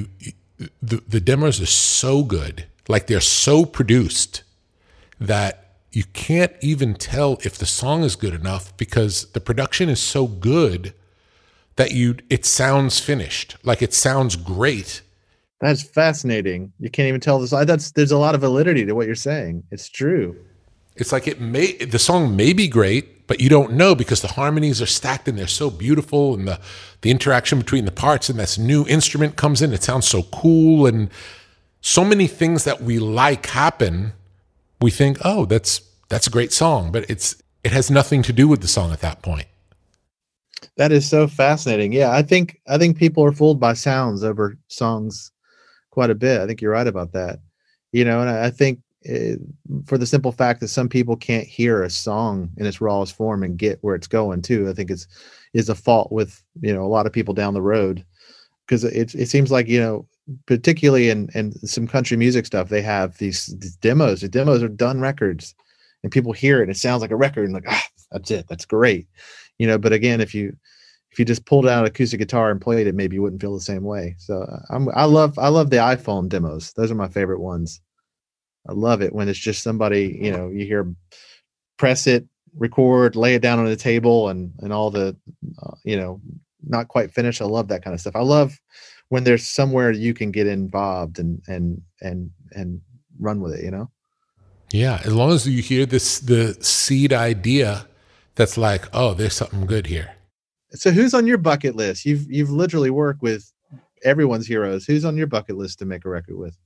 the demos are so good, like they're so produced that you can't even tell if the song is good enough because the production is so good that it sounds finished, like it sounds great. That's fascinating. You can't even tell this. There's a lot of validity to what you're saying. It's true. It's like the song may be great, but you don't know because the harmonies are stacked and they're so beautiful, and the interaction between the parts, and this new instrument comes in. It sounds so cool, and so many things that we like happen. We think, oh, that's a great song, but it has nothing to do with the song at that point. That is so fascinating. Yeah, I think people are fooled by sounds over songs quite a bit. I think you're right about that. And I think for the simple fact that some people can't hear a song in its rawest form and get where it's going too, I think is a fault with a lot of people down the road, because it seems like particularly in some country music stuff, they have these demos. The demos are done records, and people hear it and it sounds like a record, and like, that's it, that's great. But again, if you just pulled out an acoustic guitar and played it, maybe you wouldn't feel the same way. So I love the iPhone demos. Those are my favorite ones. I love it when it's just somebody, you hear press it, record, lay it down on the table, and all the, not quite finished. I love that kind of stuff. I love when there's somewhere you can get involved and run with it, Yeah, as long as you hear the seed idea, that's like, oh, there's something good here. So who's on your bucket list? You've literally worked with everyone's heroes. Who's on your bucket list to make a record with?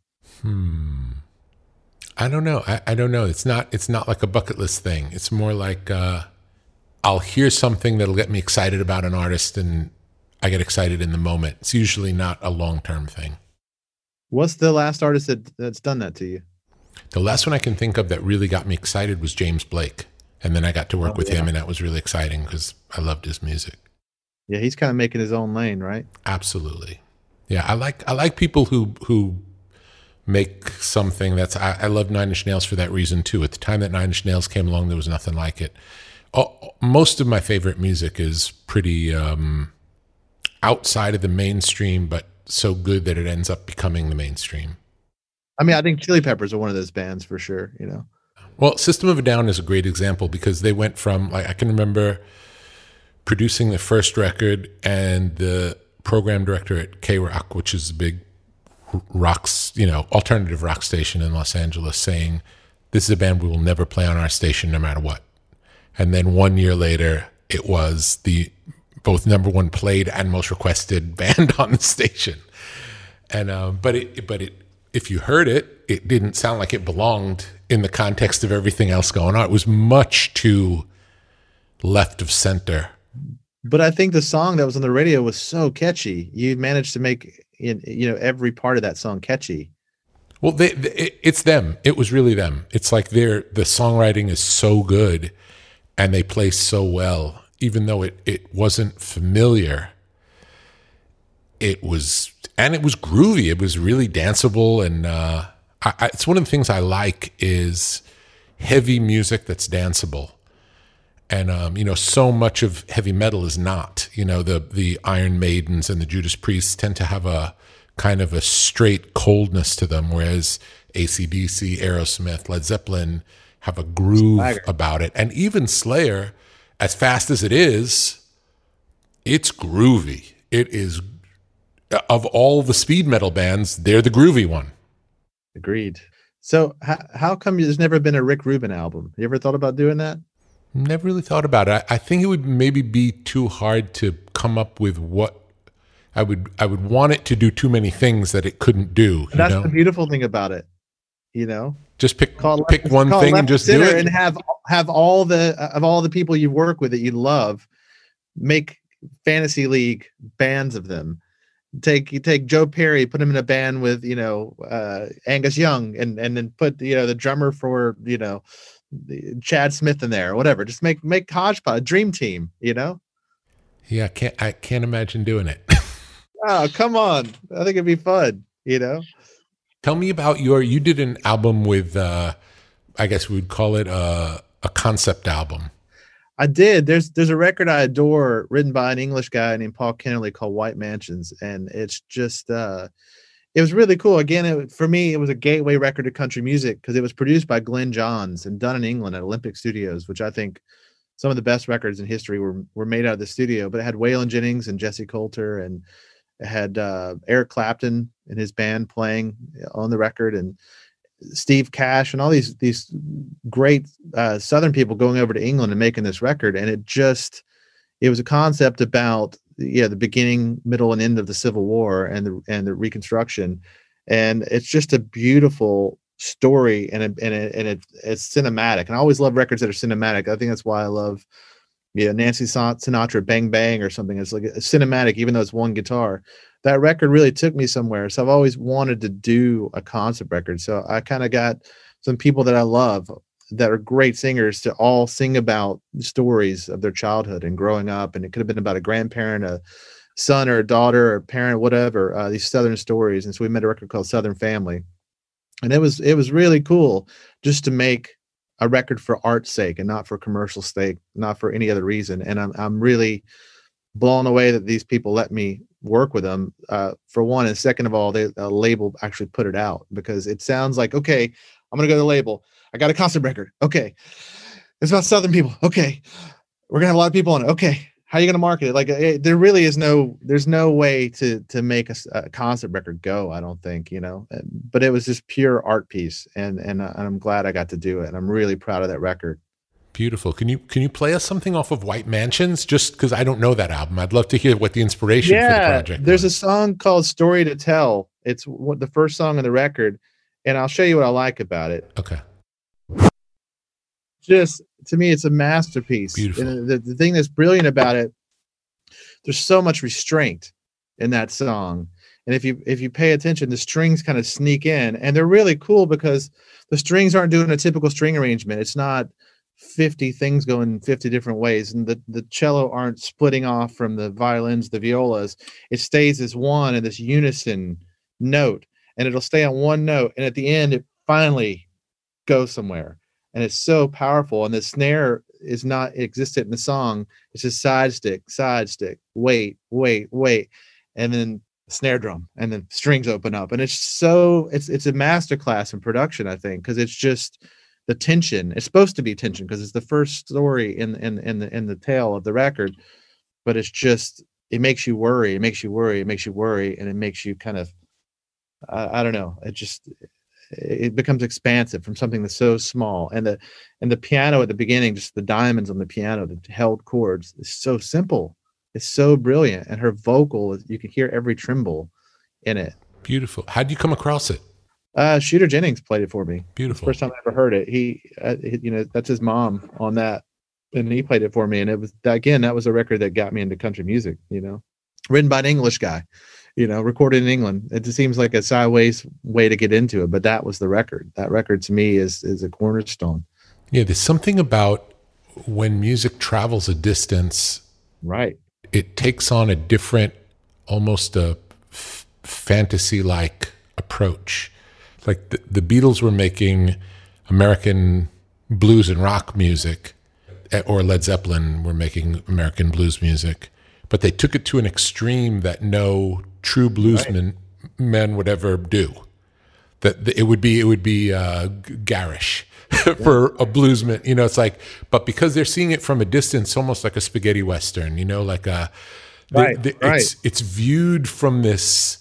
I don't know. I don't know. It's not like a bucket list thing. It's more like I'll hear something that'll get me excited about an artist, and I get excited in the moment. It's usually not a long-term thing. What's the last artist that's done that to you? The last one I can think of that really got me excited was James Blake. And then I got to work with him, and that was really exciting because I loved his music. Yeah, he's kind of making his own lane, right? Absolutely. Yeah, I like people who make something that's. I love Nine Inch Nails for that reason too. At the time that Nine Inch Nails came along, there was nothing like it. Most of my favorite music is pretty outside of the mainstream, but so good that it ends up becoming the mainstream. I mean, I think Chili Peppers are one of those bands for sure. Well, System of a Down is a great example because they went from, like, I can remember producing the first record, and the program director at K-Rock, which is a big alternative rock station in Los Angeles, saying, this is a band we will never play on our station no matter what. And then 1 year later, it was the both number one played and most requested band on the station. And but if you heard it, it didn't sound like it belonged in the context of everything else going on. It was much too left of center. But I think the song that was on the radio was so catchy. You managed to make every part of that song catchy. Well, it's them. It was really them. It's like the songwriting is so good, and they play so well. Even though it wasn't familiar, it was groovy. It was really danceable, and it's one of the things I like is heavy music that's danceable. And so much of heavy metal is not. The Iron Maidens and the Judas Priests tend to have a kind of a straight coldness to them, whereas AC/DC, Aerosmith, Led Zeppelin have a groove about it. And even Slayer, as fast as it is, it's groovy. It is, of all the speed metal bands, they're the groovy one. Agreed. So how come there's never been a Rick Rubin album? You ever thought about doing that? Never really thought about it. I think it would maybe be too hard to come up with what I would want it to do too many things that it couldn't do. And that's the beautiful thing about it. Just pick one thing and just do it, and have all the people you work with that you love make fantasy league bands of them. Take Joe Perry, put him in a band with Angus Young, and then put the drummer for Chad Smith in there or whatever. Just make hodgepodge, a dream team. Yeah, I can't imagine doing it. Oh, come on! I think it'd be fun. Tell me about you did an album with, I guess we would call it a concept album. I did. There's a record I adore written by an English guy named Paul Kennerly called White Mansions. And it's just, it was really cool. Again, for me, it was a gateway record to country music because it was produced by Glenn Johns and done in England at Olympic Studios, which I think some of the best records in history were made out of the studio. But it had Waylon Jennings and Jesse Coulter, and it had Eric Clapton and his band playing on the record. And Steve Cash and all these great Southern people going over to England and making this record. And it was a concept about the beginning, middle, and end of the Civil War and the Reconstruction. And it's just a beautiful story, and it's cinematic. And I always love records that are cinematic. I think that's why I love Nancy Sinatra, Bang Bang or something. It's like a cinematic, even though it's one guitar. That record really took me somewhere. So I've always wanted to do a concept record. So I kind of got some people that I love that are great singers to all sing about stories of their childhood and growing up. And it could have been about a grandparent, a son or a daughter or a parent, whatever, these Southern stories. And so we made a record called Southern Family. And it was really cool just to make a record for art's sake and not for commercial sake, not for any other reason. And I'm really blown away that these people let me work with them, for one. And second of all, the label actually put it out, because it sounds like, okay, I'm going to go to the label. I got a concept record. Okay. It's about Southern people. Okay. We're going to have a lot of people on it. Okay. How are you going to market it? Like, there really is there's no way to make a concept record go, I don't think, but it was just pure art piece. And I'm glad I got to do it. And I'm really proud of that record. Beautiful. Can you play us something off of White Mansions? Just because I don't know that album. I'd love to hear what the inspiration for the project there's was. A song called Story to Tell. It's the first song on the record. And I'll show you what I like about it. Okay. Just, to me, it's a masterpiece. Beautiful. And the thing that's brilliant about it, there's so much restraint in that song. And if you pay attention, the strings kind of sneak in, and they're really cool because the strings aren't doing a typical string arrangement. It's not 50 things going 50 different ways, and the cello aren't splitting off from the violins, the violas. It stays as one in this unison note, and it'll stay on one note, and at the end it finally goes somewhere, and it's so powerful. And the snare is not existent in the song. It's just side stick, wait, and then snare drum, and then strings open up, and it's a masterclass in production, I think, because it's just the tension. It's supposed to be tension because it's the first story in the tale of the record, but it's just, it makes you worry, and it makes you kind of, I don't know, it becomes expansive from something that's so small. And the piano at the beginning, just the diamonds on the piano, the held chords, is so simple. It's so brilliant. And her vocal, you can hear every tremble in it. Beautiful. How did you come across it? Shooter Jennings played it for me. Beautiful. First time I ever heard it. He that's his mom on that, and he played it for me. And it was, again, that was a record that got me into country music. Written by an English guy, recorded in England. It just seems like a sideways way to get into it, but that was the record. That record to me is a cornerstone. Yeah, there's something about when music travels a distance, right? It takes on a different, almost a fantasy-like approach. Like the Beatles were making American blues and rock music, or Led Zeppelin were making American blues music, but they took it to an extreme that no true bluesman men would ever do. That it would be garish for a bluesman. It's like, but because they're seeing it from a distance, almost like a spaghetti western. Like a it's viewed from this.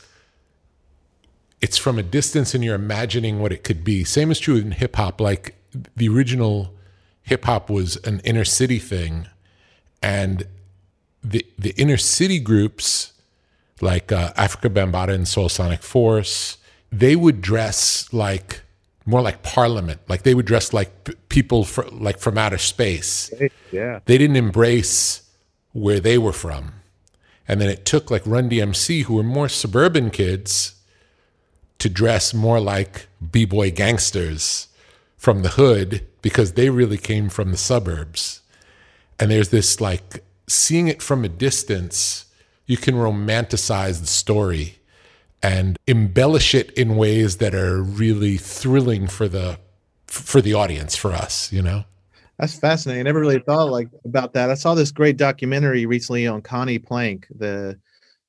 It's from a distance, and you're imagining what it could be. Same is true in hip hop. Like, the original hip hop was an inner city thing, and the inner city groups like Afrika Bambaataa and Soul Sonic Force, they would dress like more like Parliament. Like, they would dress like people from outer space. Yeah, they didn't embrace where they were from, and then it took like Run DMC, who were more suburban kids, to dress more like b-boy gangsters from the hood, because they really came from the suburbs. And there's this, like, seeing it from a distance, you can romanticize the story and embellish it in ways that are really thrilling for the audience, for us, That's fascinating. I never really thought about that. I saw this great documentary recently on Connie Plank, the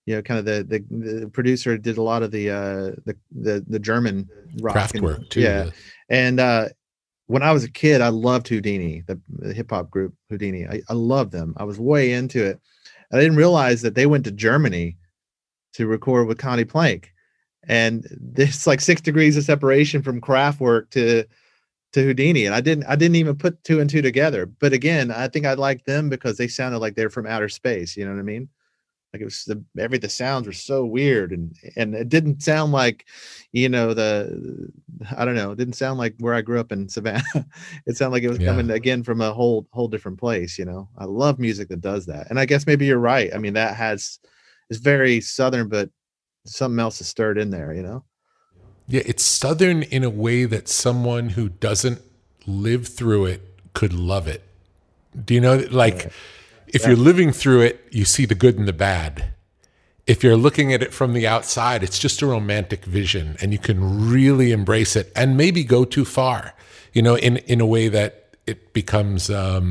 producer, did a lot of the German rock Kraftwerk too. Yeah. And when I was a kid, I loved Houdini, the hip hop group Houdini. I loved them. I was way into it. I didn't realize that they went to Germany to record with Connie Plank. and there's like 6 degrees of separation from Kraftwerk to Houdini, and I didn't even put 2 and 2 together. But again, I think I liked them because they sounded like they're from outer space. You know what I mean? Like it was the sounds were so weird, and it didn't sound like, I don't know, it didn't sound like where I grew up in Savannah. It sounded like it was coming again from a whole different place. I love music that does that, and I guess maybe you're right. I mean, it's very Southern, but something else is stirred in there. Yeah, it's Southern in a way that someone who doesn't live through it could love it. Do you know, like, if you're living through it, you see the good and the bad. If you're looking at it from the outside, it's just a romantic vision, and you can really embrace it and maybe go too far, in a way that it becomes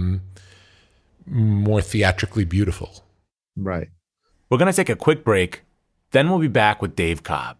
more theatrically beautiful. Right. We're going to take a quick break. Then we'll be back with Dave Cobb.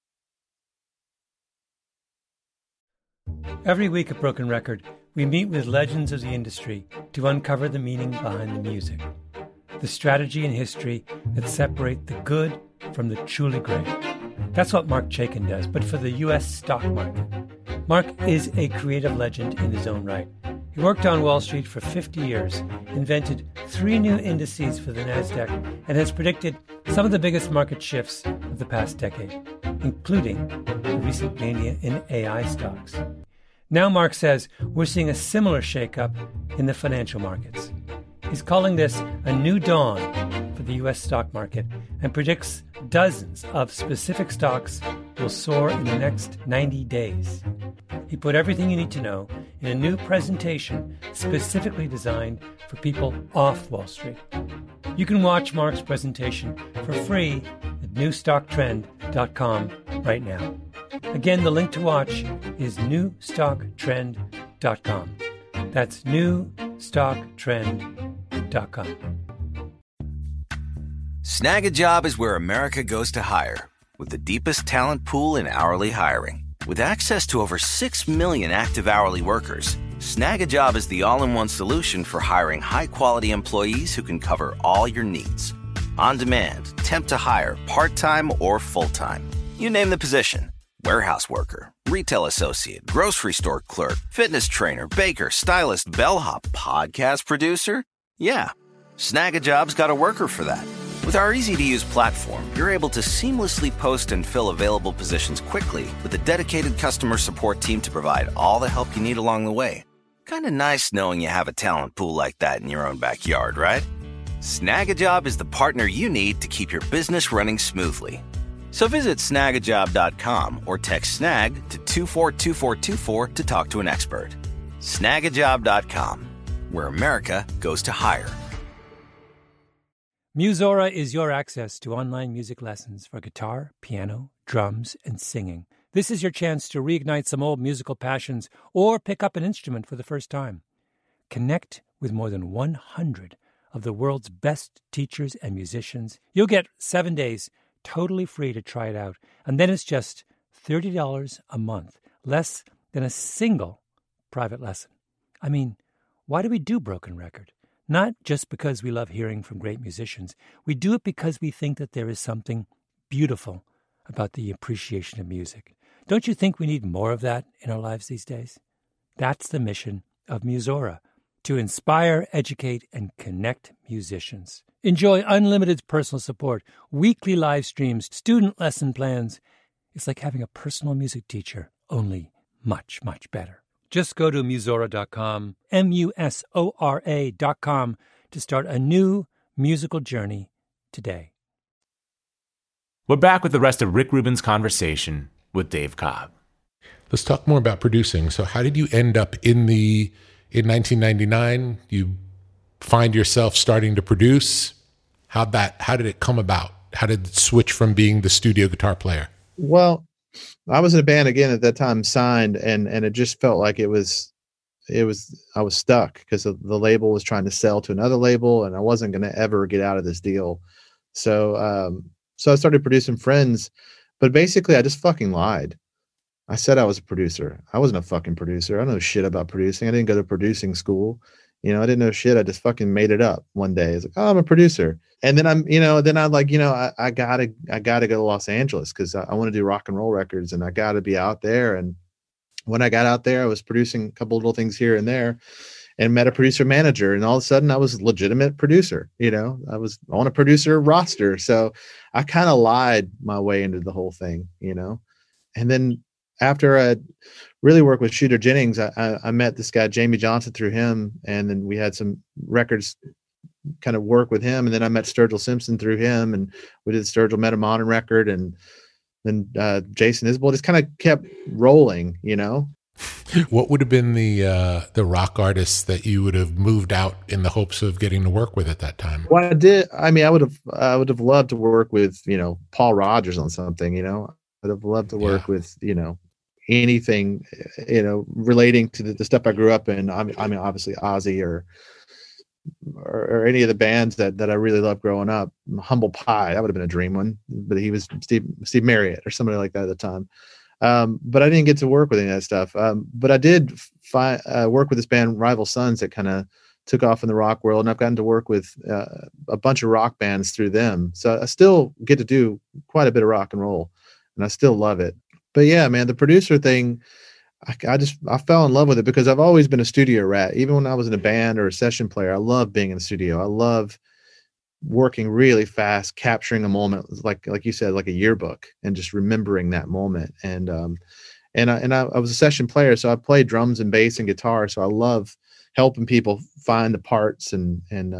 Every week at Broken Record, we meet with legends of the industry to uncover the meaning behind the music, the strategy and history that separate the good from the truly great. That's what Marc Chaikin does, but for the U.S. stock market. Marc is a creative legend in his own right. He worked on Wall Street for 50 years, invented 3 new indices for the NASDAQ, and has predicted some of the biggest market shifts of the past decade, including the recent mania in AI stocks. Now Marc says we're seeing a similar shakeup in the financial markets. He's calling this a new dawn for the U.S. stock market and predicts dozens of specific stocks will soar in the next 90 days. He put everything you need to know in a new presentation specifically designed for people off Wall Street. You can watch Marc's presentation for free at newstocktrend.com right now. Again, the link to watch is newstocktrend.com. That's newstocktrend.com. Snag a Job is where America goes to hire, with the deepest talent pool in hourly hiring. With access to over 6 million active hourly workers, Snag a Job is the all-in-one solution for hiring high-quality employees who can cover all your needs. On demand, temp to hire, part-time or full-time. You name the position. Warehouse worker, retail associate, grocery store clerk, fitness trainer, baker, stylist, bellhop, podcast producer. Yeah, Snag a Job's got a worker for that. With our easy-to-use platform, you're able to seamlessly post and fill available positions quickly with a dedicated customer support team to provide all the help you need along the way. Kind of nice knowing you have a talent pool like that in your own backyard, right? Snag a Job is the partner you need to keep your business running smoothly. So visit snagajob.com or text snag to 242424 to talk to an expert. Snagajob.com, where America goes to hire. Musora is your access to online music lessons for guitar, piano, drums, and singing. This is your chance to reignite some old musical passions or pick up an instrument for the first time. Connect with more than 100 of the world's best teachers and musicians. You'll get 7 days totally free to try it out, and then it's just $30 a month, less than a single private lesson. I mean, why do we do Broken Record? Not just because we love hearing from great musicians. We do it because we think that there is something beautiful about the appreciation of music. Don't you think we need more of that in our lives these days? That's the mission of Musora, to inspire, educate, and connect musicians. Enjoy unlimited personal support, weekly live streams, student lesson plans. It's like having a personal music teacher, only much, much better. Just go to Musora.com, Musora.com, to start a new musical journey today. We're back with the rest of Rick Rubin's conversation with Dave Cobb. Let's talk more about producing. So how did you end up in 1999? You find yourself starting to produce. How did it come about? How did it switch from being the studio guitar player? Well, I was in a band again at that time, signed, and it just felt like I was stuck because the label was trying to sell to another label, and I wasn't going to ever get out of this deal. So I started producing friends, but basically I just fucking lied. I said I was a producer. I wasn't a fucking producer. I don't know shit about producing. I didn't go to producing school. You know, I didn't know shit. I just fucking made it up one day. It's like, oh, I'm a producer. And then I'm like, I gotta go to Los Angeles because I want to do rock and roll records and I gotta be out there. And when I got out there, I was producing a couple little things here and there and met a producer manager. And all of a sudden I was a legitimate producer. I was on a producer roster. So I kind of lied my way into the whole thing, And then after I really worked with Shooter Jennings, I met this guy, Jamie Johnson, through him. And then we had some records kind of work with him. And then I met Sturgill Simpson through him. And we did the Sturgill Meta Modern record. And then Jason Isbell just kind of kept rolling, What would have been the rock artists that you would have moved out in the hopes of getting to work with at that time? Well, I would have loved to work with, Paul Rodgers on something, I'd have loved to work with, anything, relating to the stuff I grew up in. I mean, obviously Ozzy or any of the bands that I really loved growing up. Humble Pie, that would have been a dream one, but he was Steve Marriott or somebody like that at the time. But I didn't get to work with any of that stuff. But I did work with this band Rival Sons that kind of took off in the rock world, and I've gotten to work with a bunch of rock bands through them. So I still get to do quite a bit of rock and roll, and I still love it. But yeah, man, the producer thing, I fell in love with it because I've always been a studio rat. Even when I was in a band or a session player, I love being in the studio. I love working really fast, capturing a moment, like you said, like a yearbook, and just remembering that moment. And I was a session player, so I played drums and bass and guitar. So I love helping people find the parts, and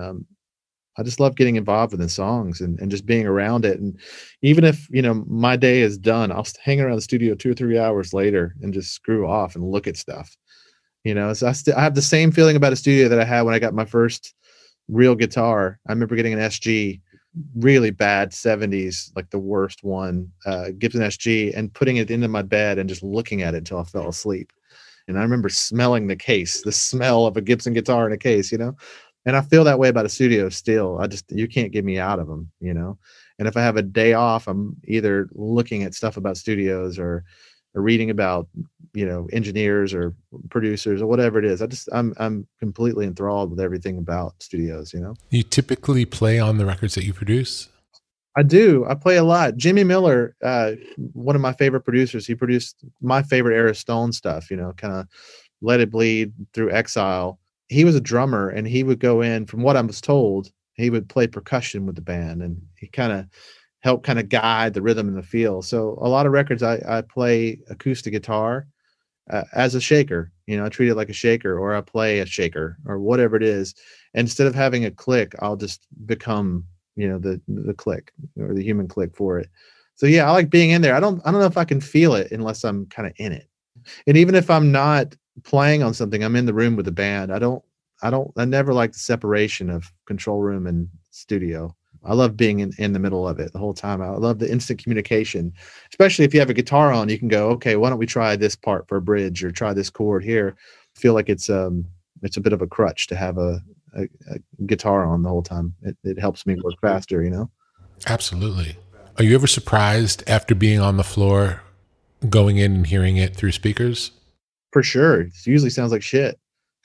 I just love getting involved with the songs and just being around it. And even if, my day is done, I'll hang around the studio 2 or 3 hours later and just screw off and look at stuff, so I have the same feeling about a studio that I had when I got my first real guitar. I remember getting an SG, really bad 70s, like the worst one, Gibson SG, and putting it into my bed and just looking at it until I fell asleep. And I remember smelling the case, the smell of a Gibson guitar in a case, and I feel that way about a studio still. You can't get me out of them, and if I have a day off, I'm either looking at stuff about studios or reading about, engineers or producers or whatever it is. I'm completely enthralled with everything about studios, You typically play on the records that you produce? I do. I play a lot. Jimmy Miller, one of my favorite producers, he produced my favorite era Stone stuff, kind of Let It Bleed through Exile. He was a drummer, and he would go in, from what I was told, he would play percussion with the band, and he kind of helped kind of guide the rhythm and the feel. So a lot of records I play acoustic guitar as a shaker, I treat it like a shaker, or I play a shaker or whatever it is. And instead of having a click, I'll just become, the click or the human click for it. So yeah, I like being in there. I don't know if I can feel it unless I'm kind of in it. And even if I'm not playing on something, I'm in the room with the band. I never like the separation of control room and studio. I love being in the middle of it the whole time. I love the instant communication, especially if you have a guitar on, you can go, okay, why don't we try this part for a bridge or try this chord here? I feel like it's a bit of a crutch to have a guitar on the whole time. It helps me work faster, Absolutely. Are you ever surprised after being on the floor, going in and hearing it through speakers? For sure. It usually sounds like shit.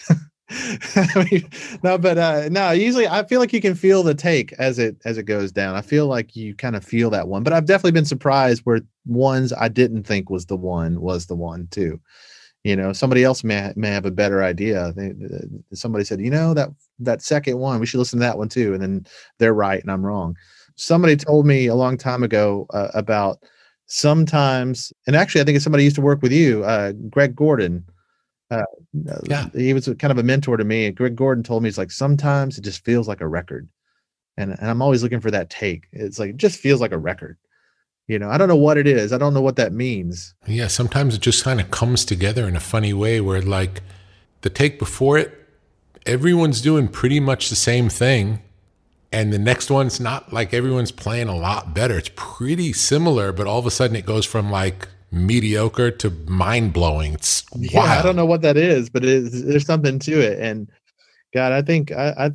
No, usually I feel like you can feel the take as it goes down. I feel like you kind of feel that one, but I've definitely been surprised where ones I didn't think was the one too. Somebody else may have a better idea. Somebody said, that second one, we should listen to that one too. And then they're right and I'm wrong. Somebody told me a long time ago about sometimes, and actually I think it's somebody who used to work with you, Greg Gordon. He was kind of a mentor to me. Greg Gordon told me, he's like, sometimes it just feels like a record. And I'm always looking for that take. It's like, it just feels like a record. I don't know what it is. I don't know what that means. Yeah. Sometimes it just kind of comes together in a funny way where, like, the take before it, everyone's doing pretty much the same thing. And the next one's not like everyone's playing a lot better. It's pretty similar, but all of a sudden it goes from like mediocre to mind-blowing. It's wild. Yeah, I don't know what that is, but there's something to it. And God, I think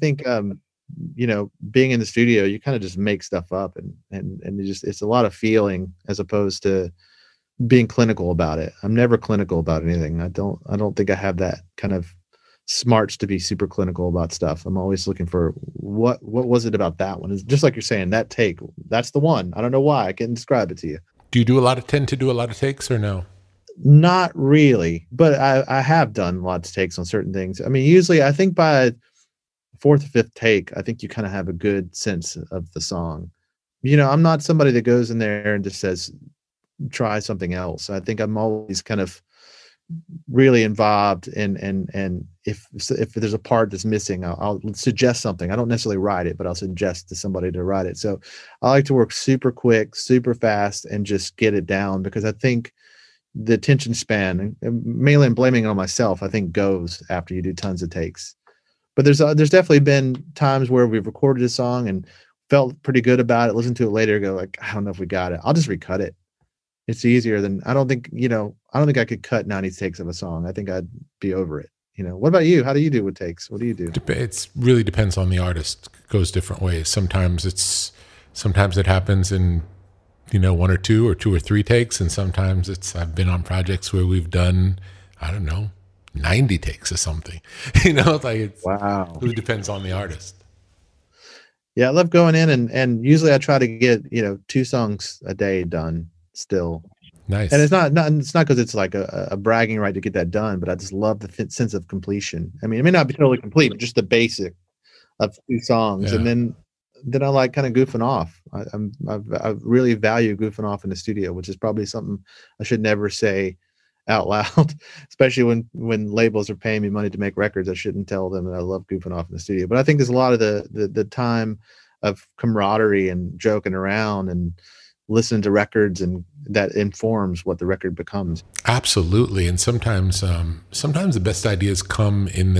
being in the studio, you kind of just make stuff up, and it's a lot of feeling as opposed to being clinical about it. I'm never clinical about anything. I don't think I have that kind of smarts to be super clinical about stuff. I'm always looking for what was it about that one? It's just like you're saying, that take, that's the one. I don't know why. I can't describe it to you. Do you tend to do a lot of takes or no? Not really, but I have done lots of takes on certain things. I mean, usually I think by fourth or fifth take, I think you kind of have a good sense of the song. You know, I'm not somebody that goes in there and just says, try something else. I think I'm always kind of really involved and if there's a part that's missing, I'll suggest something. I don't necessarily write it, but I'll suggest to somebody to write it. So I like to work super quick, super fast, and just get it down, because I think the attention span, mainly I'm blaming it on myself, I think goes after you do tons of takes. But there's definitely been times where we've recorded a song and felt pretty good about it, listened to it later, go like, I don't know if we got it. I'll just recut it. It's easier than, I don't think I could cut 90 takes of a song. I think I'd be over it. You know, what about you? How do you do with takes? What do you do? It really depends on the artist. It goes different ways. Sometimes it happens in, one or two or three takes. And sometimes I've been on projects where we've done, 90 takes or something, wow. It really depends on the artist. Yeah. I love going in and usually I try to get, 2 songs a day done still. Nice. And it's not because it's like a bragging right to get that done, but I just love the sense of completion. I mean, it may not be totally complete, but just the basic of 2 songs. Yeah. And then I like kind of goofing off. I really value goofing off in the studio, which is probably something I should never say out loud, especially when labels are paying me money to make records. I shouldn't tell them that I love goofing off in the studio. But I think there's a lot of the time of camaraderie and joking around and listening to records, and that informs what the record becomes. Absolutely. And sometimes the best ideas come in the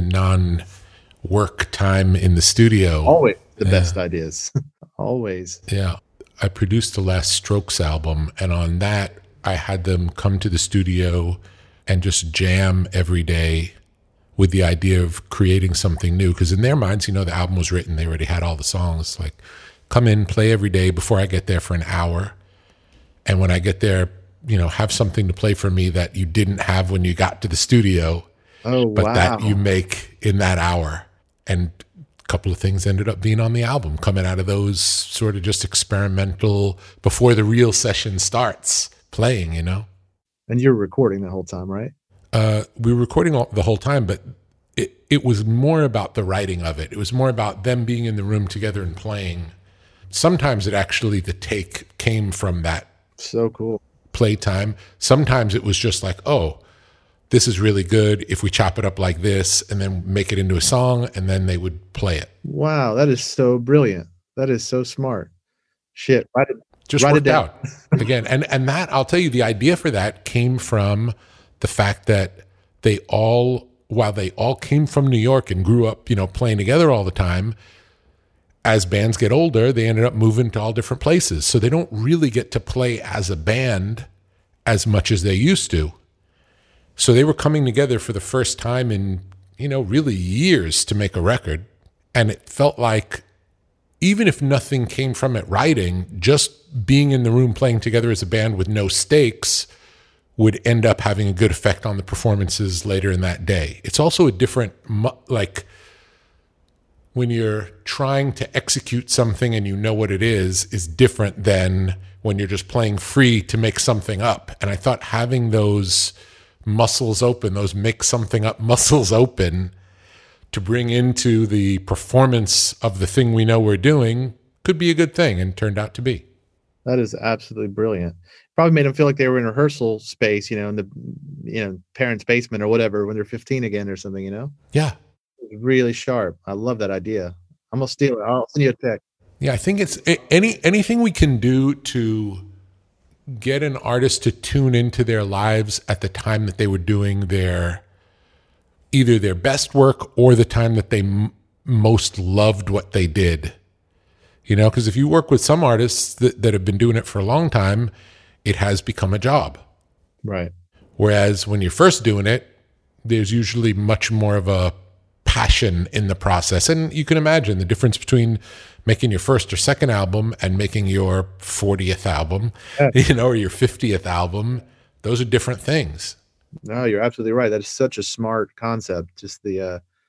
non-work time in the studio. Always the best ideas. Always. Yeah. I produced the last Strokes album, and on that I had them come to the studio and just jam every day with the idea of creating something new. Because in their minds, the album was written. They already had all the songs. Like, come in, play every day before I get there for an hour. And when I get there, have something to play for me that you didn't have when you got to the studio, but that you make in that hour. And a couple of things ended up being on the album, coming out of those sort of just experimental, before the real session starts playing, And you're recording the whole time, right? We were recording the whole time, but it was more about the writing of it. It was more about them being in the room together and playing. Sometimes the take came from that. So cool. Playtime. Sometimes it was just like, oh, this is really good if we chop it up like this and then make it into a song, and then they would play it. Wow, that is so brilliant. That is so smart. Shit. Just worked out. Again, and that, I'll tell you, the idea for that came from the fact that while they all came from New York and grew up, playing together all the time, as bands get older, they ended up moving to all different places. So they don't really get to play as a band as much as they used to. So they were coming together for the first time in, really years to make a record. And it felt like, even if nothing came from it writing, just being in the room playing together as a band with no stakes would end up having a good effect on the performances later in that day. It's also a different, when you're trying to execute something and you know what it is different than when you're just playing free to make something up. And I thought having those muscles open, those make something up muscles open to bring into the performance of the thing we know we're doing could be a good thing, and turned out to be. That is absolutely brilliant. Probably made them feel like they were in rehearsal space, in the parents' basement or whatever when they're 15 again or something, Yeah. Really sharp. I love that idea. I'm gonna steal it. I'll send you a text. Yeah, I think it's anything we can do to get an artist to tune into their lives at the time that they were doing either their best work or the time that they most loved what they did. Because if you work with some artists that have been doing it for a long time, it has become a job. Right. Whereas when you're first doing it, there's usually much more of a passion in the process. And you can imagine the difference between making your first or second album and making your 40th album, or your 50th album. Those are different things. No, you're absolutely right. That is such a smart concept. Just the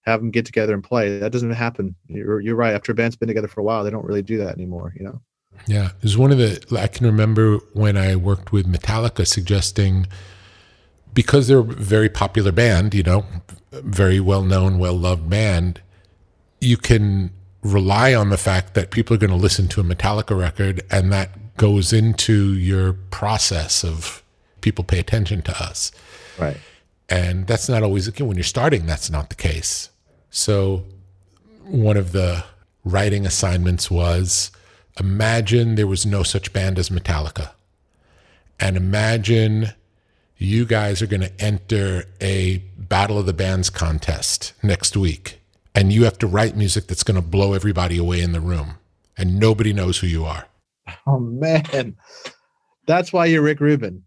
have them get together and play. That doesn't happen. You're right. After a band's been together for a while, they don't really do that anymore, you know? Yeah. It was one of I can remember when I worked with Metallica suggesting, because they're a very popular band, you know, very well-known, well-loved band, you can rely on the fact that people are going to listen to a Metallica record, and that goes into your process of people pay attention to us. Right. And that's not always, when you're starting, that's not the case. So one of the writing assignments was, imagine there was no such band as Metallica. And imagine you guys are going to enter a Battle of the Bands contest next week. And you have to write music that's going to blow everybody away in the room. And nobody knows who you are. Oh, man. That's why you're Rick Rubin.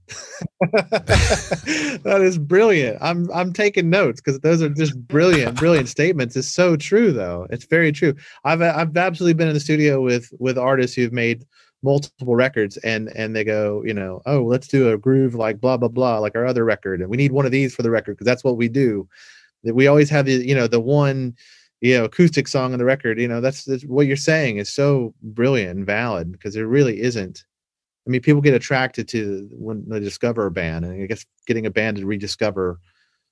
That is brilliant. I'm taking notes because those are just brilliant statements. It's so true, though. It's very true. I've absolutely been in the studio with artists who've made multiple records, and they go, you know, oh, let's do a groove like blah blah blah, like our other record, and we need one of these for the record because that's what we do. We always have the one, acoustic song on the record. That's what you're saying is so brilliant and valid, because there really isn't. I mean, people get attracted to when they discover a band, and I guess getting a band to rediscover,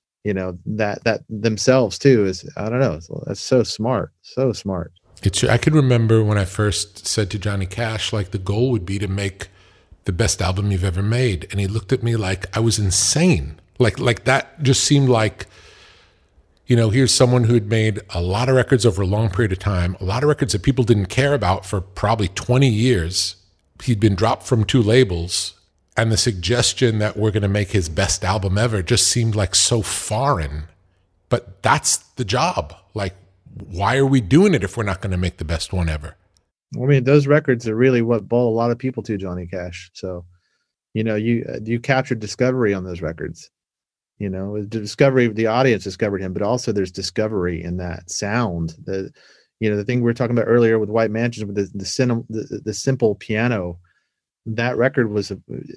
that themselves too is, I don't know. That's so smart. So smart. I can remember when I first said to Johnny Cash, like, the goal would be to make the best album you've ever made. And he looked at me like I was insane. Like that just seemed like, here's someone who had made a lot of records over a long period of time, a lot of records that people didn't care about for probably 20 years. He'd been dropped from 2 labels, and the suggestion that we're going to make his best album ever just seemed like so foreign. But that's the job. Like, why are we doing it if we're not going to make the best one ever? I mean, those records are really what brought a lot of people to Johnny Cash. So, you captured discovery on those records. The discovery, the audience discovered him, but also there's discovery in that sound. The thing we were talking about earlier with White Mansions, with the simple piano. That record was,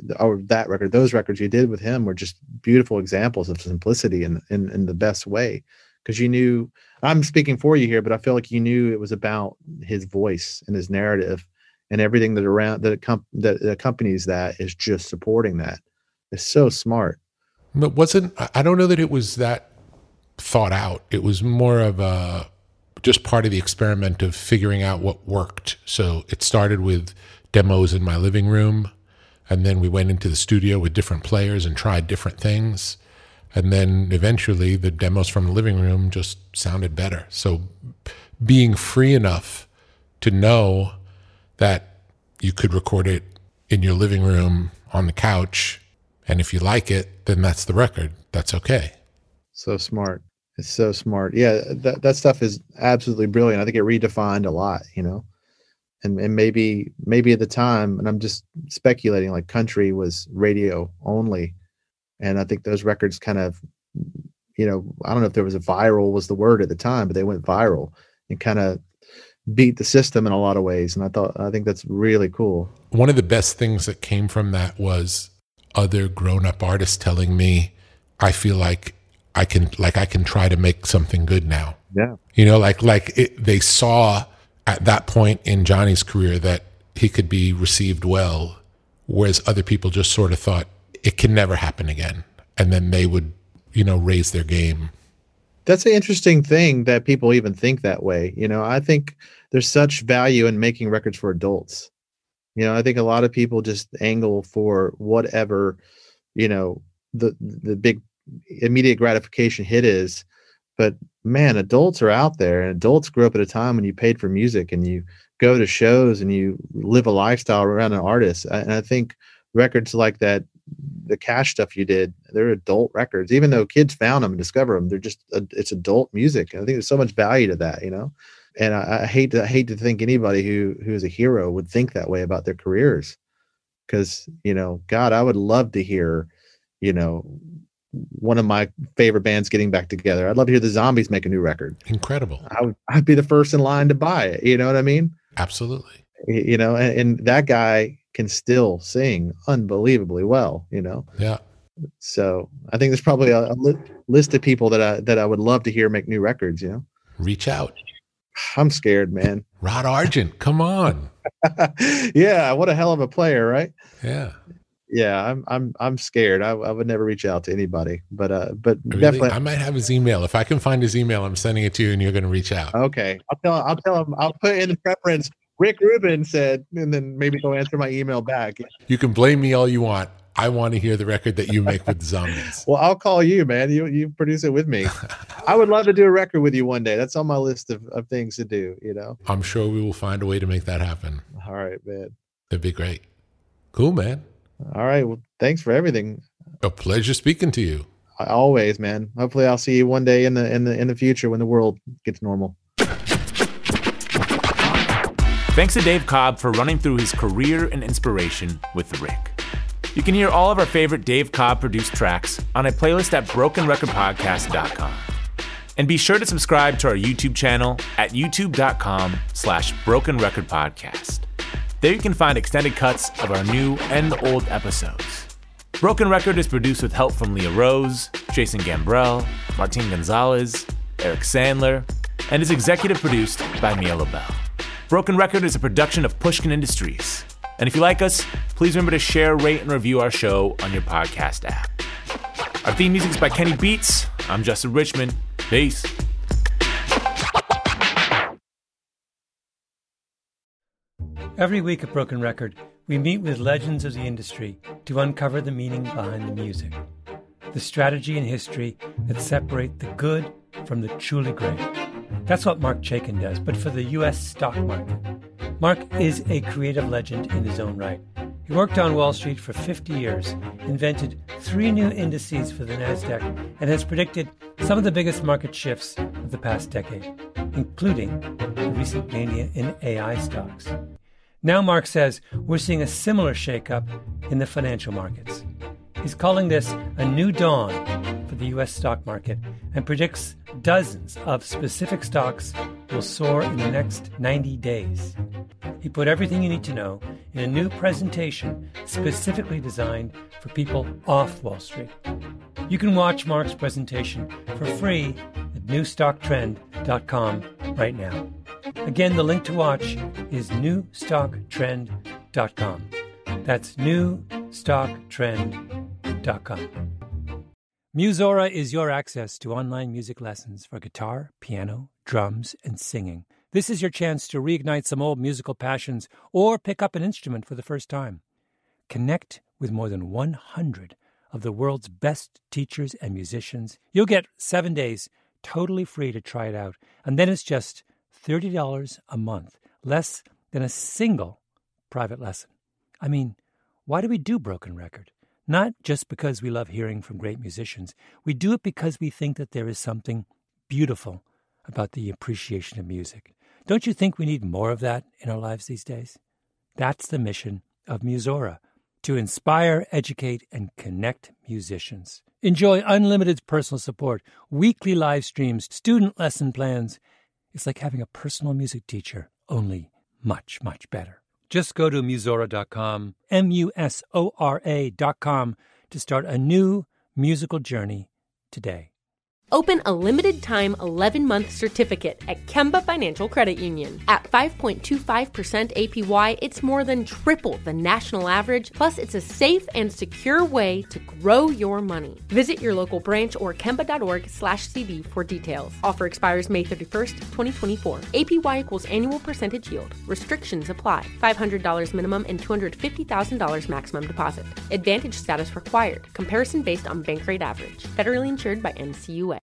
those records you did with him were just beautiful examples of simplicity in the best way. Because you knew, I'm speaking for you here, but I feel like you knew it was about his voice and his narrative, and everything that accompanies that is just supporting that. It's so smart. But I don't know that it was that thought out. It was more of just part of the experiment of figuring out what worked. So it started with demos in my living room, and then we went into the studio with different players and tried different things. And then eventually the demos from the living room just sounded better. So being free enough to know that you could record it in your living room on the couch, and if you like it, then that's the record. That's okay. So smart. It's so smart. Yeah, that stuff is absolutely brilliant. I think it redefined a lot, and maybe at the time, and I'm just speculating, like country was radio only. And I think those records kind of, I don't know if there was viral was the word at the time, but they went viral and kind of beat the system in a lot of ways. And I think that's really cool. One of the best things that came from that was other grown-up artists telling me, I feel like I can try to make something good now. Yeah. They saw at that point in Johnny's career that he could be received well, whereas other people just sort of thought it can never happen again. And then they would, raise their game. That's an interesting thing that people even think that way. I think there's such value in making records for adults. I think a lot of people just angle for whatever, the big immediate gratification hit is. But man, adults are out there, and adults grew up at a time when you paid for music and you go to shows and you live a lifestyle around an artist. And I think records like that, the Cash stuff you did, they're adult records, even though kids found them and discovered them. They're just, it's adult music. And I think there's so much value to that, and I hate to think anybody who is a hero would think that way about their careers. Cause God, I would love to hear, one of my favorite bands getting back together. I'd love to hear the Zombies make a new record. Incredible. I'd be the first in line to buy it. You know what I mean? Absolutely. And that guy can still sing unbelievably well, Yeah. So I think there's probably a list of people that I would love to hear make new records, reach out. I'm scared, man. Rod Argent, come on. Yeah, what a hell of a player, right? Yeah. Yeah, I'm scared. I would never reach out to anybody, but Really? definitely. I might have his email. If I can find his email, I'm sending it to you, and you're going to reach out. Okay, I'll tell him. I'll put in the preference. Rick Rubin said, and then maybe he'll answer my email back. You can blame me all you want. I want to hear the record that you make with the Zombies. Well, I'll call you, man. You produce it with me. I would love to do a record with you one day. That's on my list of things to do. I'm sure we will find a way to make that happen. All right, man. That'd be great. Cool, man. All right. Well, thanks for everything. A pleasure speaking to you. Always, man. Hopefully, I'll see you one day in the future when the world gets normal. Thanks to Dave Cobb for running through his career and inspiration with Rick. You can hear all of our favorite Dave Cobb produced tracks on a playlist at brokenrecordpodcast.com. And be sure to subscribe to our YouTube channel at youtube.com/brokenrecordpodcast. There you can find extended cuts of our new and old episodes. Broken Record is produced with help from Leah Rose, Jason Gambrell, Martin Gonzalez, Eric Sandler, and is executive produced by Mia LaBelle. Broken Record is a production of Pushkin Industries. And if you like us, please remember to share, rate, and review our show on your podcast app. Our theme music is by Kenny Beats. I'm Justin Richmond. Peace. Every week at Broken Record, we meet with legends of the industry to uncover the meaning behind the music, the strategy and history that separate the good from the truly great. That's what Marc Chaikin does, but for the U.S. stock market. Marc is a creative legend in his own right. He worked on Wall Street for 50 years, invented 3 new indices for the NASDAQ, and has predicted some of the biggest market shifts of the past decade, including the recent mania in AI stocks. Now Marc says we're seeing a similar shakeup in the financial markets. He's calling this a new dawn for the U.S. stock market and predicts dozens of specific stocks will soar in the next 90 days. He put everything you need to know in a new presentation specifically designed for people off Wall Street. You can watch Marc's presentation for free at newstocktrend.com right now. Again, the link to watch is newstocktrend.com. That's newstocktrend.com. Musora is your access to online music lessons for guitar, piano, drums, and singing. This is your chance to reignite some old musical passions or pick up an instrument for the first time. Connect with more than 100 of the world's best teachers and musicians. You'll get 7 days totally free to try it out, and then it's just $30 a month, less than a single private lesson. I mean, why do we do Broken Record? Not just because we love hearing from great musicians. We do it because we think that there is something beautiful about the appreciation of music. Don't you think we need more of that in our lives these days? That's the mission of Musora, to inspire, educate, and connect musicians. Enjoy unlimited personal support, weekly live streams, student lesson plans. It's like having a personal music teacher, only much, much better. Just go to Musora.com, Musora.com, to start a new musical journey today. Open a limited-time 11-month certificate at Kemba Financial Credit Union. At 5.25% APY, it's more than triple the national average, plus it's a safe and secure way to grow your money. Visit your local branch or kemba.org/cb for details. Offer expires May 31st, 2024. APY equals annual percentage yield. Restrictions apply. $500 minimum and $250,000 maximum deposit. Advantage status required. Comparison based on bank rate average. Federally insured by NCUA.